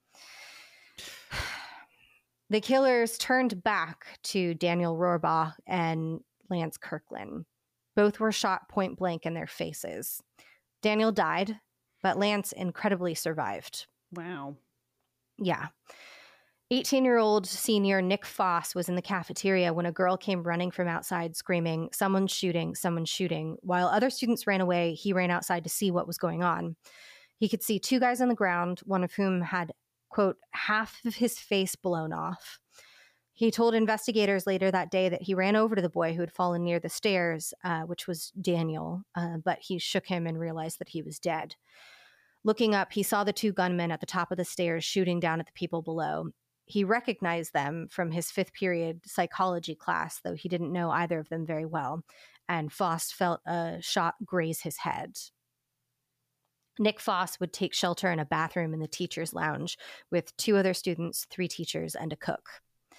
The killers turned back to Daniel Rohrbach and Lance Kirkland. Both were shot point blank in their faces. Daniel died, but Lance incredibly survived. Wow. Yeah. eighteen-year-old senior Nick Foss was in the cafeteria when a girl came running from outside screaming, "Someone's shooting, someone's shooting." While other students ran away, he ran outside to see what was going on. He could see two guys on the ground, one of whom had, quote, half of his face blown off. He told investigators later that day that he ran over to the boy who had fallen near the stairs, uh, which was Daniel, uh, but he shook him and realized that he was dead. Looking up, he saw the two gunmen at the top of the stairs shooting down at the people below. He recognized them from his fifth period psychology class, though he didn't know either of them very well, and Foss felt a shot graze his head. Nick Foss would take shelter in a bathroom in the teacher's lounge with two other students, three teachers, and a cook.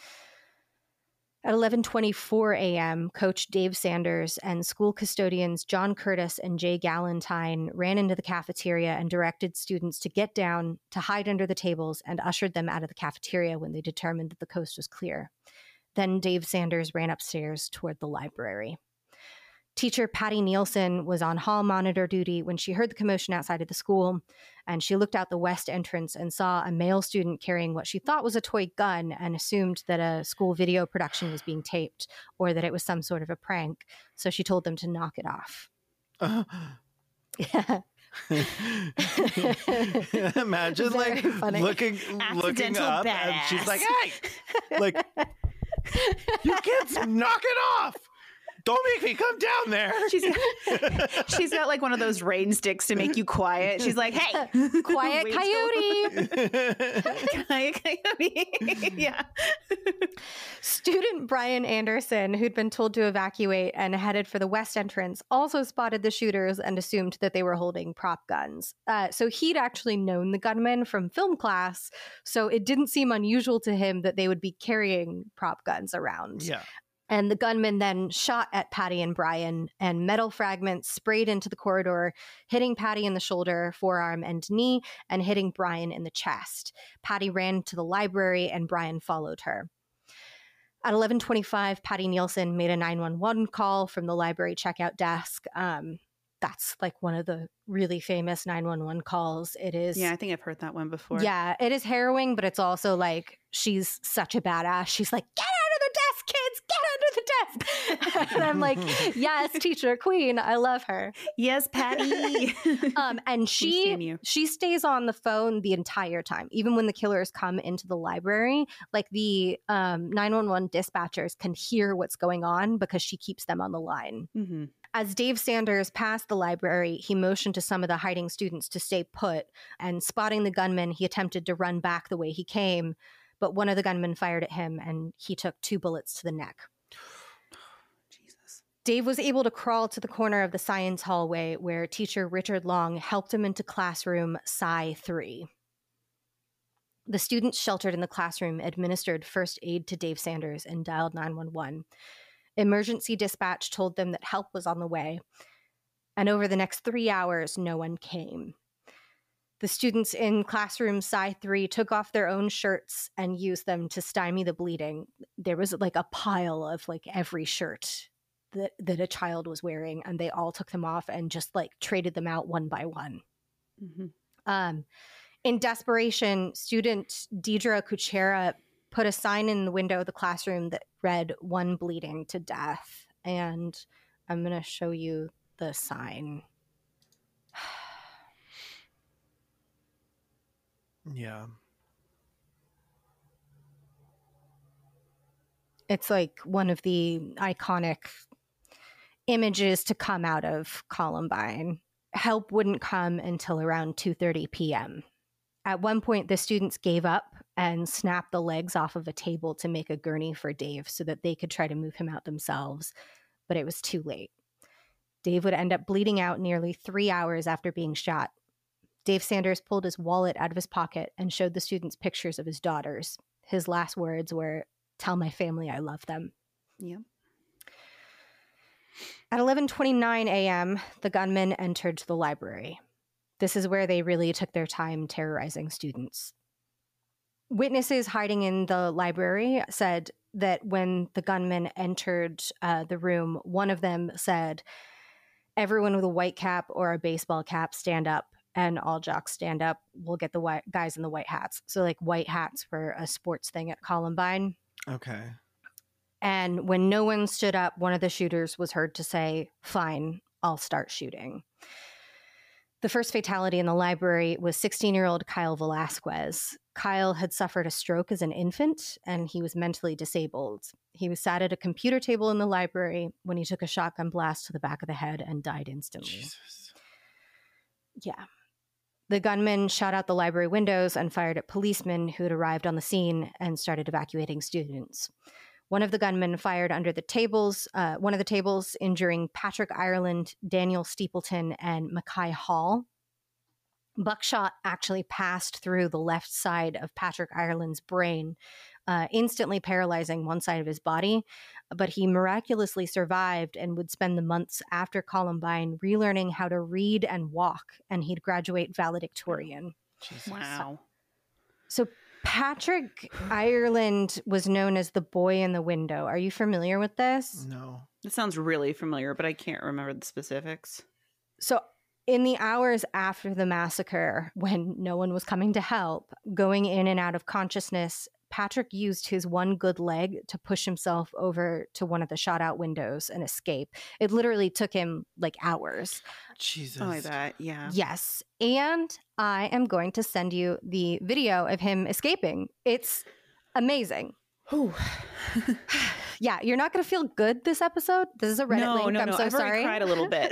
At eleven twenty-four a.m., Coach Dave Sanders and school custodians John Curtis and Jay Galentine ran into the cafeteria and directed students to get down, to hide under the tables, and ushered them out of the cafeteria when they determined that the coast was clear. Then Dave Sanders ran upstairs toward the library. Teacher Patty Nielsen was on hall monitor duty when she heard the commotion outside of the school, and she looked out the west entrance and saw a male student carrying what she thought was a toy gun and assumed that a school video production was being taped or that it was some sort of a prank, so she told them to knock it off. Uh. Yeah. Imagine like funny. looking looking up badass. And she's like, "Hey, like, you kids, knock it off! Don't make me come down there." She's got, she's got like one of those rain sticks to make you quiet. She's like, "Hey, quiet coyote." Quiet coyote. Yeah. Student Brian Anderson, who'd been told to evacuate and headed for the west entrance, also spotted the shooters and assumed that they were holding prop guns. Uh, so he'd actually known the gunmen from film class, so it didn't seem unusual to him that they would be carrying prop guns around. Yeah. And the gunman then shot at Patty and Brian, and metal fragments sprayed into the corridor, hitting Patty in the shoulder, forearm, and knee, and hitting Brian in the chest. Patty ran to the library, and Brian followed her. At eleven twenty-five, Patty Nielsen made a nine one one call from the library checkout desk. Um, that's like one of the really famous nine one one calls. It is. Yeah, I think I've heard that one before. Yeah, it is harrowing, but it's also like, she's such a badass. She's like, "Get out of the desk, kids! Get under the desk!" And I'm like, yes, teacher queen. I love her. Yes, Patty. um, and she she stays on the phone the entire time, even when the killers come into the library. Like the um, nine one one dispatchers can hear what's going on because she keeps them on the line. Mm-hmm. As Dave Sanders passed the library, he motioned to some of the hiding students to stay put, and spotting the gunman, he attempted to run back the way he came, but one of the gunmen fired at him, and he took two bullets to the neck. Jesus. Dave was able to crawl to the corner of the science hallway where teacher Richard Long helped him into classroom Psi three. The students sheltered in the classroom administered first aid to Dave Sanders and dialed nine one one. Emergency dispatch told them that help was on the way. And over the next three hours, no one came. The students in classroom Psi three took off their own shirts and used them to stymie the bleeding. There was like a pile of like every shirt that, that a child was wearing, and they all took them off and just like traded them out one by one. Mm-hmm. Um, in desperation, student Deidre Kuchera put a sign in the window of the classroom that read, "One bleeding to death." And I'm going to show you the sign. Yeah. It's like one of the iconic images to come out of Columbine. Help wouldn't come until around two thirty p.m. At one point, the students gave up and snapped the legs off of a table to make a gurney for Dave so that they could try to move him out themselves, but it was too late. Dave would end up bleeding out nearly three hours after being shot. Dave Sanders pulled his wallet out of his pocket and showed the students pictures of his daughters. His last words were, "Tell my family I love them." Yep. At eleven twenty-nine a.m., the gunmen entered the library. This is where they really took their time terrorizing students. Witnesses hiding in the library said that when the gunmen entered uh, the room, one of them said, "Everyone with a white cap or a baseball cap, stand up. And all jocks stand up. We'll get the white guys in the white hats." So like white hats were a sports thing at Columbine. Okay. And when no one stood up, one of the shooters was heard to say, "Fine, I'll start shooting." The first fatality in the library was sixteen-year-old Kyle Velasquez. Kyle had suffered a stroke as an infant, and he was mentally disabled. He was sat at a computer table in the library when he took a shotgun blast to the back of the head and died instantly. Jesus. Yeah. The gunmen shot out the library windows and fired at policemen who had arrived on the scene and started evacuating students. One of the gunmen fired under the tables, uh, one of the tables, injuring Patrick Ireland, Daniel Steepleton, and Mackay Hall. Buckshot actually passed through the left side of Patrick Ireland's brain, uh, instantly paralyzing one side of his body, but he miraculously survived and would spend the months after Columbine relearning how to read and walk, and he'd graduate valedictorian. Jesus. Wow. So Patrick Ireland was known as the boy in the window. Are you familiar with this? No. That sounds really familiar, but I can't remember the specifics. So in the hours after the massacre, when no one was coming to help, going in and out of consciousness, Patrick used his one good leg to push himself over to one of the shot out windows and escape. It literally took him like hours. Jesus. Oh, I bet. Yeah. Yes. And I am going to send you the video of him escaping. It's amazing. Ooh. Yeah, you're not going to feel good this episode. This is a Reddit no, link. No, I'm no, so I've sorry. already cried a little bit.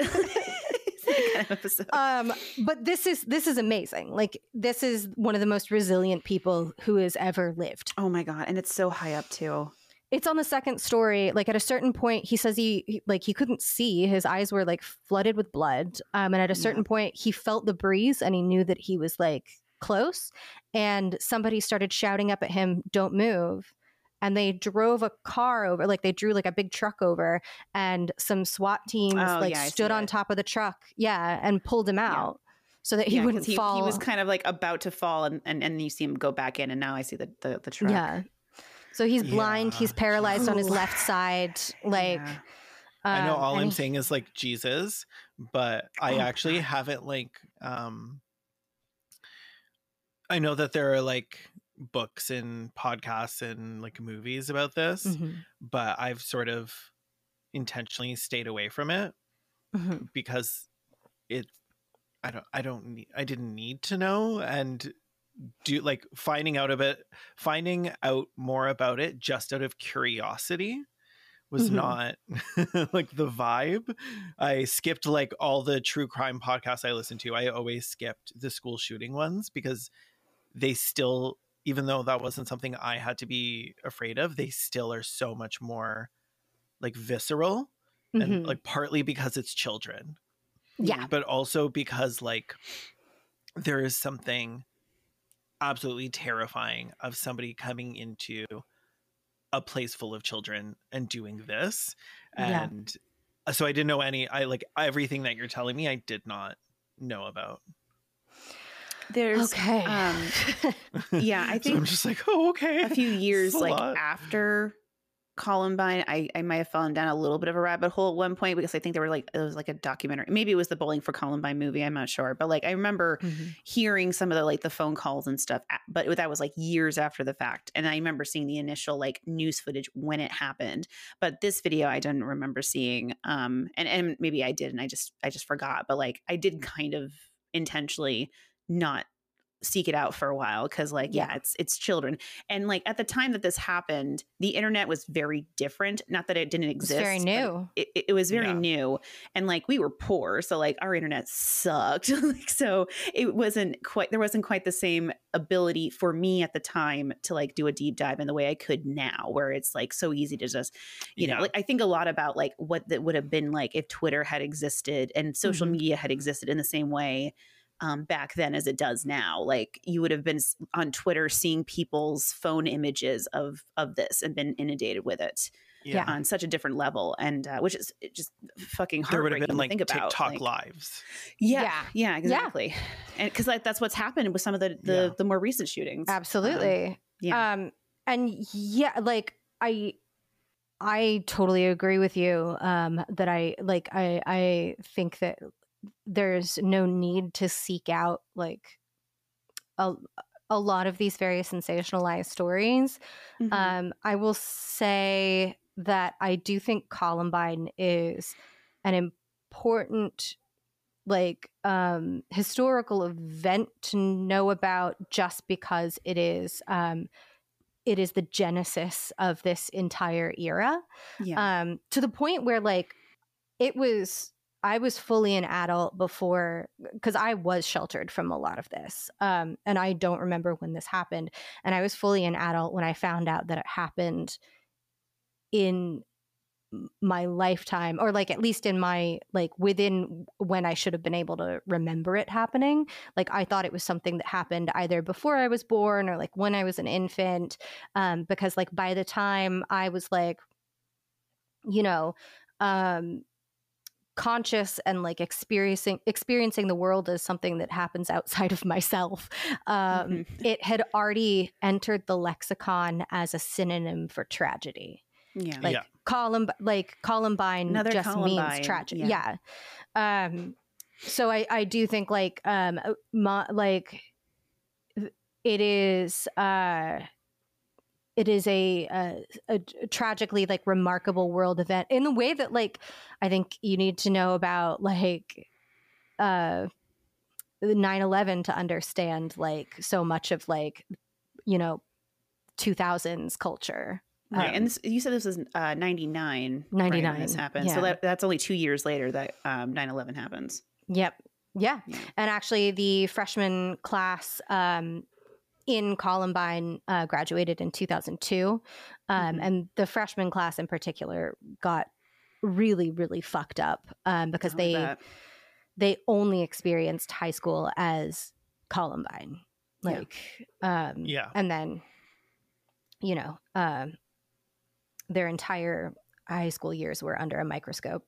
Kind of episode. Um, but this is this is amazing. Like, this is one of the most resilient people who has ever lived. Oh my God. And it's so high up too. It's on the second story. Like, at a certain point, he says he, he like he couldn't see. His eyes were like flooded with blood. Um, and at a certain yeah. point, he felt the breeze and he knew that he was like close. And somebody started shouting up at him, "Don't move." And they drove a car over, like they drew like a big truck over, and some SWAT teams oh, like yeah, stood on top of the truck, yeah, and pulled him out yeah. so that he yeah, wouldn't he, fall. He was kind of like about to fall, and, and, and you see him go back in, and now I see the, the, the truck. Yeah. So he's blind, yeah. he's paralyzed Ooh. on his left side. Like, yeah. um, I know all I'm he, saying is like Jesus, but I oh, actually God. haven't like, um, I know that there are like books and podcasts and like movies about this, mm-hmm. but I've sort of intentionally stayed away from it mm-hmm. because it I don't I don't need I didn't need to know, and do like finding out a bit finding out more about it just out of curiosity was mm-hmm. not like the vibe. I skipped like all the true crime podcasts I listened to. I always skipped the school shooting ones because they still, even though that wasn't something I had to be afraid of, they still are so much more like visceral and Mhm. like partly because it's children, Yeah. but also because like there is something absolutely terrifying of somebody coming into a place full of children and doing this. Yeah. And so I didn't know any, I like everything that you're telling me, I did not know about. There's Okay. um yeah, I So think I'm just like, oh, okay. a few years It's a like lot. after Columbine, I, I might have fallen down a little bit of a rabbit hole at one point because I think there were like, it was like a documentary. Maybe it was the Bowling for Columbine movie. I'm not sure. But like, I remember Mhm. hearing some of the like the phone calls and stuff, a- but that was like years after the fact. And I remember seeing the initial like news footage when it happened. But this video I didn't remember seeing. Um, and, and maybe I did and I just, I just forgot. But like, I did kind of intentionally not seek it out for a while because like yeah. yeah it's it's children, and like at the time that this happened the internet was very different, not that it didn't exist, it's very new. it, it, it was very Yeah. new, and like we were poor, so like our internet sucked. Like so it wasn't quite there wasn't quite the same ability for me at the time to like do a deep dive in the way I could now, where it's like so easy to just you Yeah. know like I think a lot about like what that would have been like if Twitter had existed and social Mhm. media had existed in the same way Um, back then as it does now. Like you would have been s- on Twitter seeing people's phone images of of this and been inundated with it Yeah. on such a different level, and uh, which is it just fucking There would have heartbreaking been to like think about. TikTok Like, lives. yeah, Yeah. yeah, exactly. And because like that's what's happened with some of the the, Yeah. the more recent shootings. Absolutely. Um, yeah. Um, and yeah, like I, I totally agree with you. Um, that I like, I, I think that there's no need to seek out like a, a lot of these very sensationalized stories. Mhm. Um, I will say that I do think Columbine is an important like um historical event to know about just because it is um it is the genesis of this entire era. Yeah. Um to the point where like it was I was fully an adult before, because I was sheltered from a lot of this. Um, and I don't remember when this happened. And I was fully an adult when I found out that it happened in my lifetime, or like at least in my like within when I should have been able to remember it happening. Like I thought it was something that happened either before I was born or like when I was an infant. Um, because like by the time I was like, you know, um, conscious and like experiencing experiencing the world as something that happens outside of myself, um, Mhm. it had already entered the lexicon as a synonym for tragedy. Yeah. Like Yeah. Columb, like Columbine Another just Columbine, means tragedy. yeah. Yeah. Um, so I, I do think like um, my, like it is uh, it is a, a, a tragically like remarkable world event in the way that like I think you need to know about like uh nine eleven to understand like so much of like you know two thousands culture. Right. Um, And this, you said this was uh, ninety-nine, right, when ninety-nine, this happened. So yeah. that, that's only two years later that um, nine eleven happens. Yep. Yeah. Yeah. And actually the freshman class um, in Columbine uh, graduated in two thousand two. Um, Mhm. And the freshman class in particular got really, really fucked up um, because Oh, I they bet. they only experienced high school as Columbine. Yeah. Like, um, Yeah. and then, you know, um, their entire high school years were under a microscope.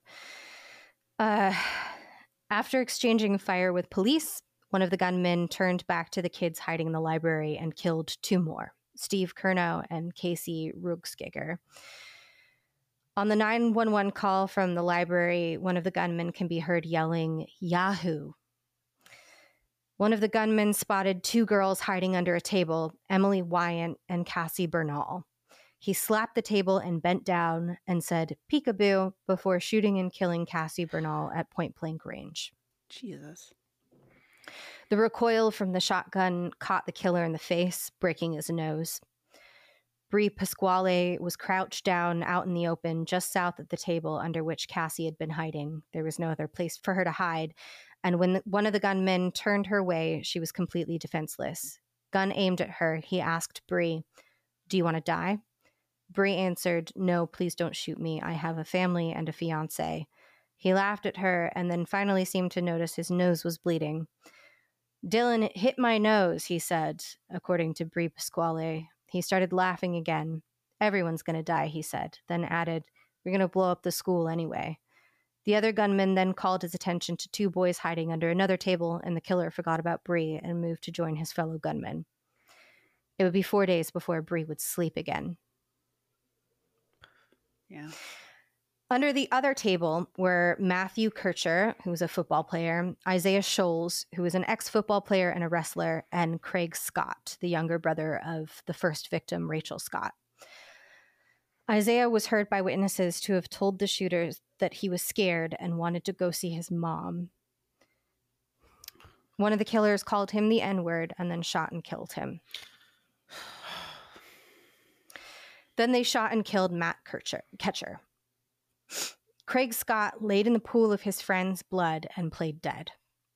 Uh, after exchanging fire with police, one of the gunmen turned back to the kids hiding in the library and killed two more, Steve Curnow and Casey Rugskiger. On the nine one one call from the library, one of the gunmen can be heard yelling, "Yahoo!" One of the gunmen spotted two girls hiding under a table, Emily Wyant and Cassie Bernal. He slapped the table and bent down and said, "Peekaboo," before shooting and killing Cassie Bernal at point blank range. Jesus. The recoil from the shotgun caught the killer in the face, breaking his nose. Bree Pasquale was crouched down out in the open just south of the table under which Cassie had been hiding. There was no other place for her to hide, and when the, one of the gunmen turned her way, she was completely defenseless. Gun aimed at her, he asked Bree, "Do you want to die?" Bree answered, "No, please don't shoot me. I have a family and a fiance." He laughed at her and then finally seemed to notice his nose was bleeding. "Dylan hit my nose," he said, according to Bree Pasquale. He started laughing again. "Everyone's going to die," he said, then added, "We're going to blow up the school anyway." The other gunman then called his attention to two boys hiding under another table, and the killer forgot about Bree and moved to join his fellow gunmen. It would be four days before Bree would sleep again. Yeah. Under the other table were Matthew Kircher, who was a football player, Isaiah Scholes, who was an ex-football player and a wrestler, and Craig Scott, the younger brother of the first victim, Rachel Scott. Isaiah was heard by witnesses to have told the shooters that he was scared and wanted to go see his mom. One of the killers called him the N-word and then shot and killed him. Then they shot and killed Matt Kircher, Ketcher. Craig Scott laid in the pool of his friend's blood and played dead.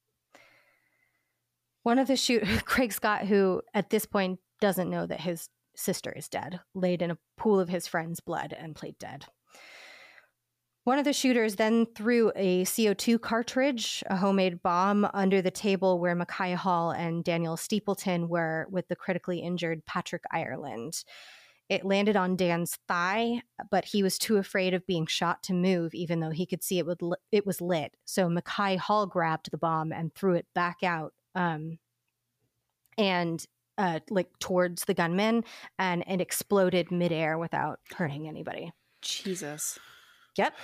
One of the shoot Craig Scott, who at this point doesn't know that his sister is dead, laid in a pool of his friend's blood and played dead. One of the shooters then threw a C O two cartridge, a homemade bomb, under the table where Mackay Hall and Daniel Steepleton were with the critically injured Patrick Ireland. It landed on Dan's thigh, but he was too afraid of being shot to move, even though he could see it, would li- it was lit. So Mackay Hall grabbed the bomb and threw it back out um, and uh, like towards the gunman, and it exploded midair without hurting anybody. Jesus. Yep.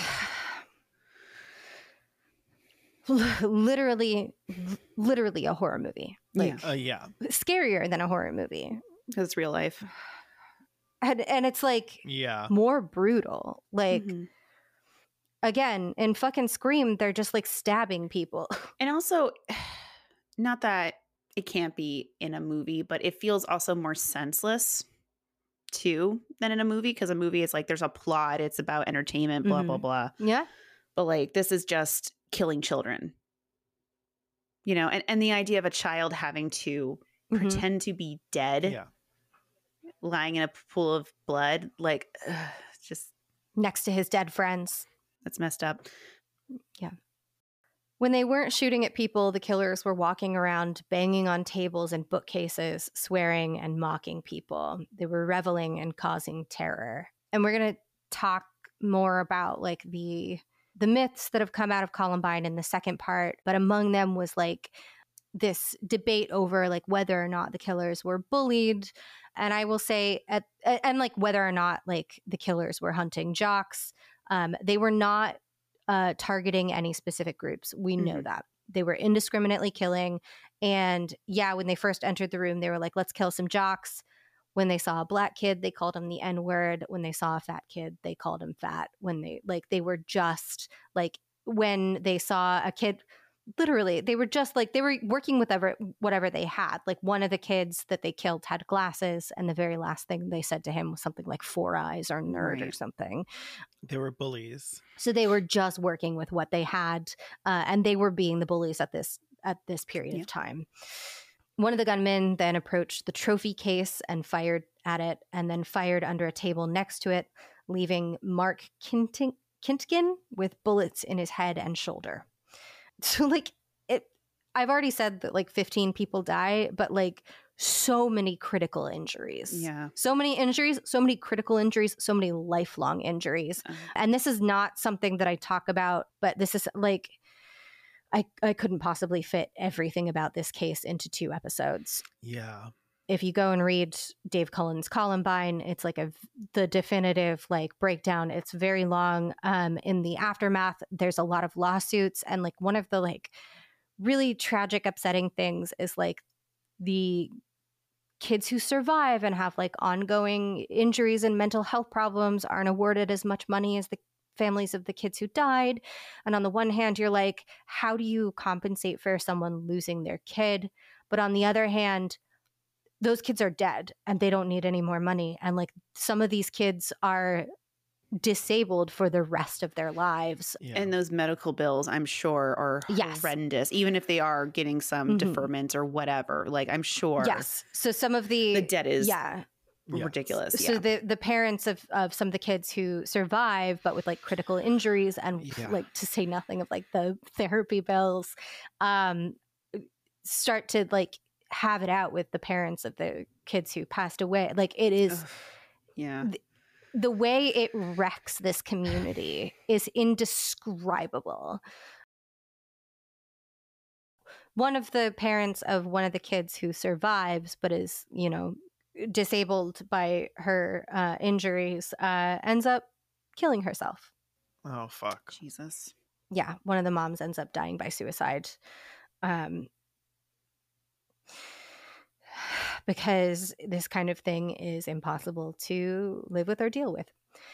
literally, literally a horror movie. Like, Uh, yeah. scarier than a horror movie. Because it's real life. And, and it's like Yeah. more brutal. Like, Mm-hmm. again, in fucking Scream, they're just like stabbing people. And also, not that it can't be in a movie, but it feels also more senseless too than in a movie, because a movie is like there's a plot, it's about entertainment, blah, Mhm. blah, blah. Yeah. But like this is just killing children. You know, and, and the idea of a child having to Mhm. pretend to be dead, Yeah. lying in a pool of blood, like ugh, it's just Next to his dead friends. that's messed up. When they weren't shooting at people, the killers were walking around, banging on tables and bookcases, swearing and mocking people. They were reveling and causing terror. And we're going to talk more about like the the myths that have come out of Columbine in the second part, but among them was like this debate over like whether or not the killers were bullied. And I will say at and like whether or not like the killers were hunting jocks. Um, they were not uh, targeting any specific groups. We know Mhm. that. They were indiscriminately killing. And yeah, when they first entered the room, they were like, let's kill some jocks. When they saw a black kid, they called him the N-word. When they saw a fat kid, they called him fat. When they like, they were just like, when they saw a kid, literally, they were just like, they were working with whatever, whatever they had. Like one of the kids that they killed had glasses. And the very last thing they said to him was something like four eyes or nerd or Right. something. They were bullies. So they were just working with what they had, uh, and they were being the bullies at this at this period Yeah. of time. One of the gunmen then approached the trophy case and fired at it, and then fired under a table next to it, leaving Mark Kintin- Kintgen with bullets in his head and shoulder. So like it, I've already said that like fifteen people die, but like so many critical injuries. Yeah. So many injuries, so many critical injuries, so many lifelong injuries. Uh, And this is not something that I talk about, but this is like, I, I couldn't possibly fit everything about this case into two episodes. Yeah. If you go and read Dave Cullen's Columbine, it's like a the definitive like breakdown. It's very long. Um, in the aftermath, there's a lot of lawsuits, and like one of the like really tragic, upsetting things is like the kids who survive and have like ongoing injuries and mental health problems aren't awarded as much money as the families of the kids who died. And on the one hand, you're like, how do you compensate for someone losing their kid? But on the other hand, those kids are dead and they don't need any more money. And like some of these kids are disabled for the rest of their lives. Yeah. And those medical bills, I'm sure, are Yes. horrendous, even if they are getting some Mhm. deferments or whatever. Like, I'm sure Yes. So some of the the debt is yeah. Yes. ridiculous. So Yeah. the the parents of, of some of the kids who survive, but with like critical injuries and Yeah. like to say nothing of like the therapy bills, um, start to like have it out with the parents of the kids who passed away. Like it is, Ugh. Yeah. th- the way it wrecks this community is indescribable. One of the parents of one of the kids who survives, but is, you know, disabled by her uh, injuries, uh, ends up killing herself. Oh, fuck. Jesus. Yeah, one of the moms ends up dying by suicide. Um, because this kind of thing is impossible to live with or deal with.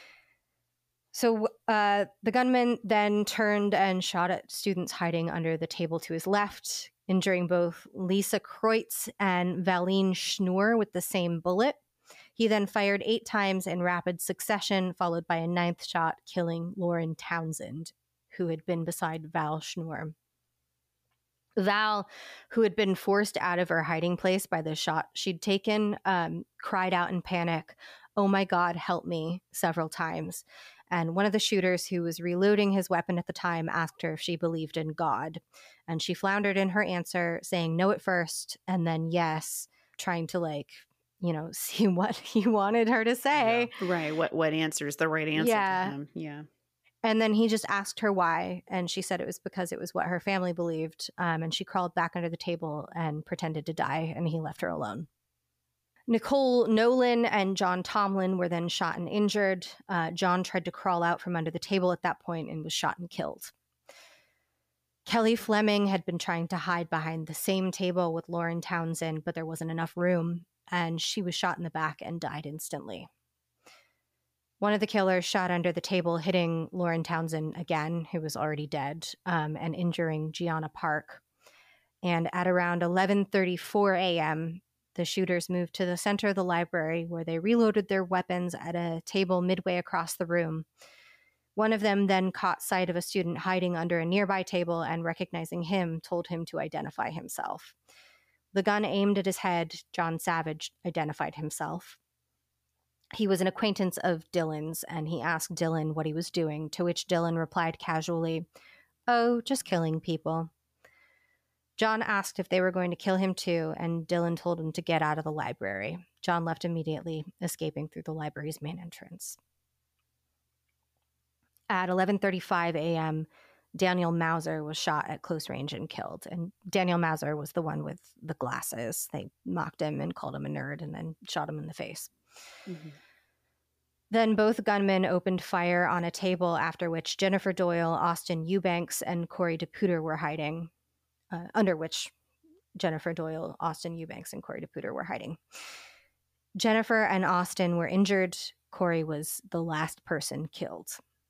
So uh, the gunman then turned and shot at students hiding under the table to his left, injuring both Lisa Kreutz and Valine Schnur with the same bullet. He then fired eight times in rapid succession, followed by a ninth shot, killing Lauren Townsend, who had been beside Val Schnur. Val, who had been forced out of her hiding place by the shot she'd taken, um, cried out in panic, "Oh my God, help me," several times. And one of the shooters, who was reloading his weapon at the time, asked her if she believed in God. And she floundered in her answer, saying no at first, and then yes, trying to like, you know, see what he wanted her to say. Yeah. Right. What what answer is the right answer Yeah. to him? Yeah. And then he just asked her why, and she said it was because it was what her family believed. Um, and she crawled back under the table and pretended to die, and he left her alone. Nicole Nolan and John Tomlin were then shot and injured. Uh, John tried to crawl out from under the table at that point and was shot and killed. Kelly Fleming had been trying to hide behind the same table with Lauren Townsend, but there wasn't enough room, and she was shot in the back and died instantly. One of the killers shot under the table, hitting Lauren Townsend again, who was already dead, um, and injuring Gianna Park. And at around eleven thirty-four a.m., the shooters moved to the center of the library, where they reloaded their weapons at a table midway across the room. One of them then caught sight of a student hiding under a nearby table and, recognizing him, told him to identify himself. The gun aimed at his head. John Savage identified himself. He was an acquaintance of Dylan's, and he asked Dylan what he was doing, to which Dylan replied casually, "Oh, just killing people." John asked if they were going to kill him too, and Dylan told him to get out of the library. John left immediately, escaping through the library's main entrance. At eleven thirty-five a.m., Daniel Mauser was shot at close range and killed. And Daniel Mauser was the one with the glasses. They mocked him and called him a nerd and then shot him in the face. Mm-hmm. Then both gunmen opened fire on a table, after which Jennifer Doyle, Austin Eubanks, and Corey DePuter were hiding. Uh, under which Jennifer Doyle, Austin Eubanks, and Corey DePuter were hiding. Jennifer and Austin were injured. Corey was the last person killed.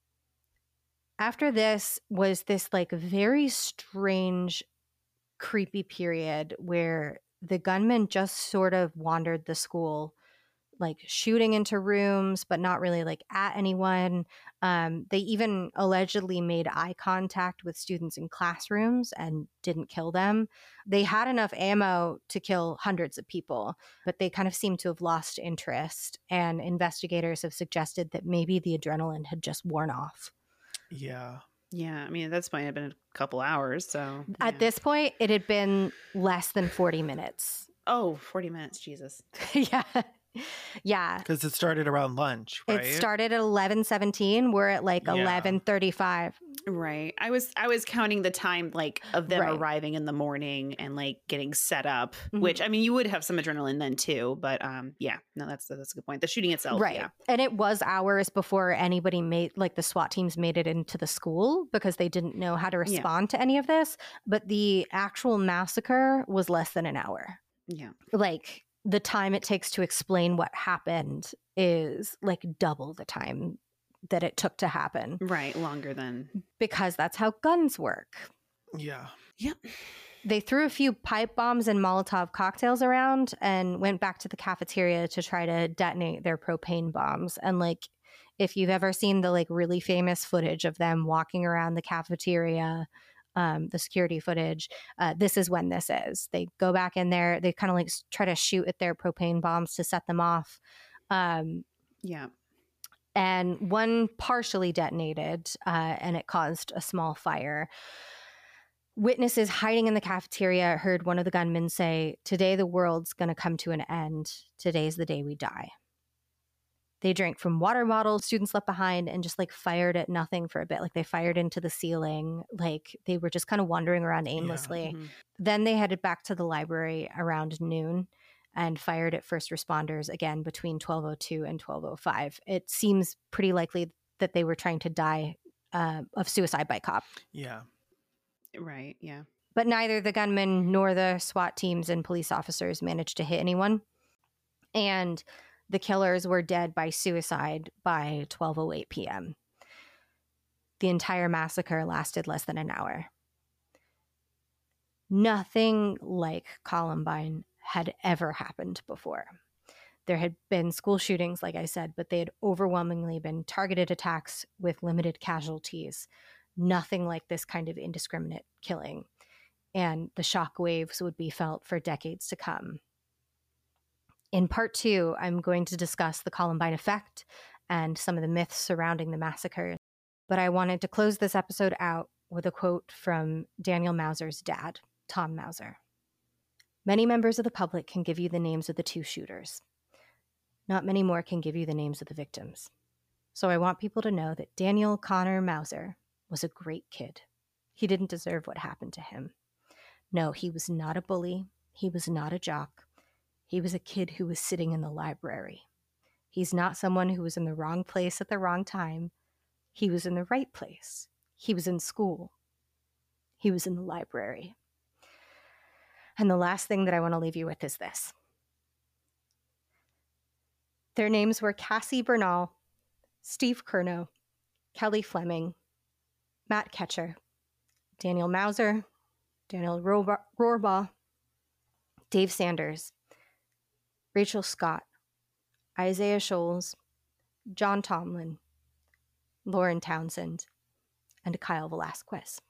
After this was this like very strange, creepy period where the gunmen just sort of wandered the school, like shooting into rooms, but not really like at anyone. Um, they even allegedly made eye contact with students in classrooms and didn't kill them. They had enough ammo to kill hundreds of people, but they kind of seemed to have lost interest. And investigators have suggested that maybe the adrenaline had just worn off. Yeah. Yeah. I mean, that's might have been a couple hours. So yeah. At this point, it had been less than forty minutes. Oh, forty minutes. Jesus. Yeah. Yeah. Because it started around lunch, right? It started at eleven seventeen. We're at like Yeah. eleven thirty-five. Right. I was I was counting the time like of them Right. arriving in the morning and like getting set up, Mhm. which I mean you would have some adrenaline then too, but um yeah, no that's that's a good point. The shooting itself, Right. yeah. And it was hours before anybody made, like the SWAT teams made it into the school because they didn't know how to respond to any of this. But the actual massacre was less than an hour. Yeah. Like the time it takes to explain what happened is like double the time that it took to happen, Right, longer than because that's how guns work. Yeah. Yep. They threw a few pipe bombs and Molotov cocktails around and went back to the cafeteria to try to detonate their propane bombs. And like, if you've ever seen the like really famous footage of them walking around the cafeteria, um, the security footage, uh, this is when this is. They go back in there, they kind of like s- try to shoot at their propane bombs to set them off. Um, yeah. And one partially detonated, uh, and it caused a small fire. Witnesses hiding in the cafeteria heard one of the gunmen say, "Today the world's going to come to an end. Today's the day we die." They drank from water bottles students left behind and just like fired at nothing for a bit. Like they fired into the ceiling. Like they were just kind of wandering around aimlessly. Yeah. Mm-hmm. Then they headed back to the library around noon and fired at first responders again between twelve oh two and twelve oh five. It seems pretty likely that they were trying to die uh, of suicide by cop. Yeah. Right. Yeah. But neither the gunmen nor the SWAT teams and police officers managed to hit anyone. And the killers were dead by suicide by twelve oh eight p.m. The entire massacre lasted less than an hour. Nothing like Columbine had ever happened before. There had been school shootings, like I said, but they had overwhelmingly been targeted attacks with limited casualties. Nothing like this kind of indiscriminate killing. And the shockwaves would be felt for decades to come. In part two, I'm going to discuss the Columbine effect and some of the myths surrounding the massacre. But I wanted to close this episode out with a quote from Daniel Mauser's dad, Tom Mauser. "Many members of the public can give you the names of the two shooters. Not many more can give you the names of the victims. So I want people to know that Daniel Connor Mauser was a great kid. He didn't deserve what happened to him. No, he was not a bully. He was not a jock. He was a kid who was sitting in the library. He's not someone who was in the wrong place at the wrong time. He was in the right place. He was in school. He was in the library." And the last thing that I want to leave you with is this. Their names were Cassie Bernal, Steve Curnow, Kelly Fleming, Matt Ketcher, Daniel Mauser, Daniel Rohrbaugh, Dave Sanders, Rachel Scott, Isaiah Scholes, John Tomlin, Lauren Townsend, and Kyle Velasquez.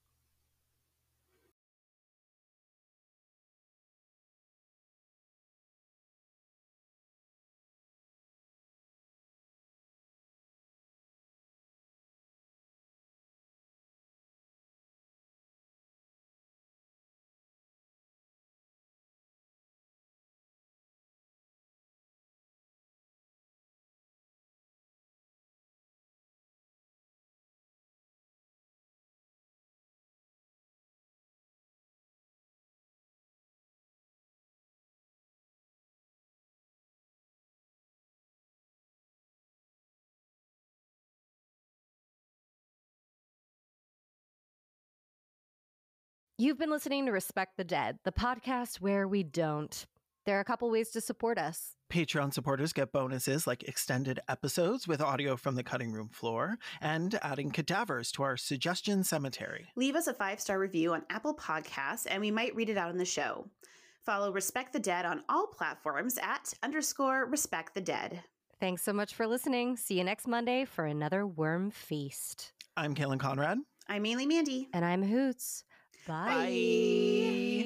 You've been listening to Respect the Dead, the podcast where we don't. There are a couple ways to support us. Patreon supporters get bonuses like extended episodes with audio from the cutting room floor and adding cadavers to our suggestion cemetery. Leave us a five-star review on Apple Podcasts and we might read it out on the show. Follow Respect the Dead on all platforms at underscore Respect the Dead. Thanks so much for listening. See you next Monday for another Worm Feast. I'm Kaylin Conrad. I'm Mainly Mandy. And I'm Hoots. Bye. Bye.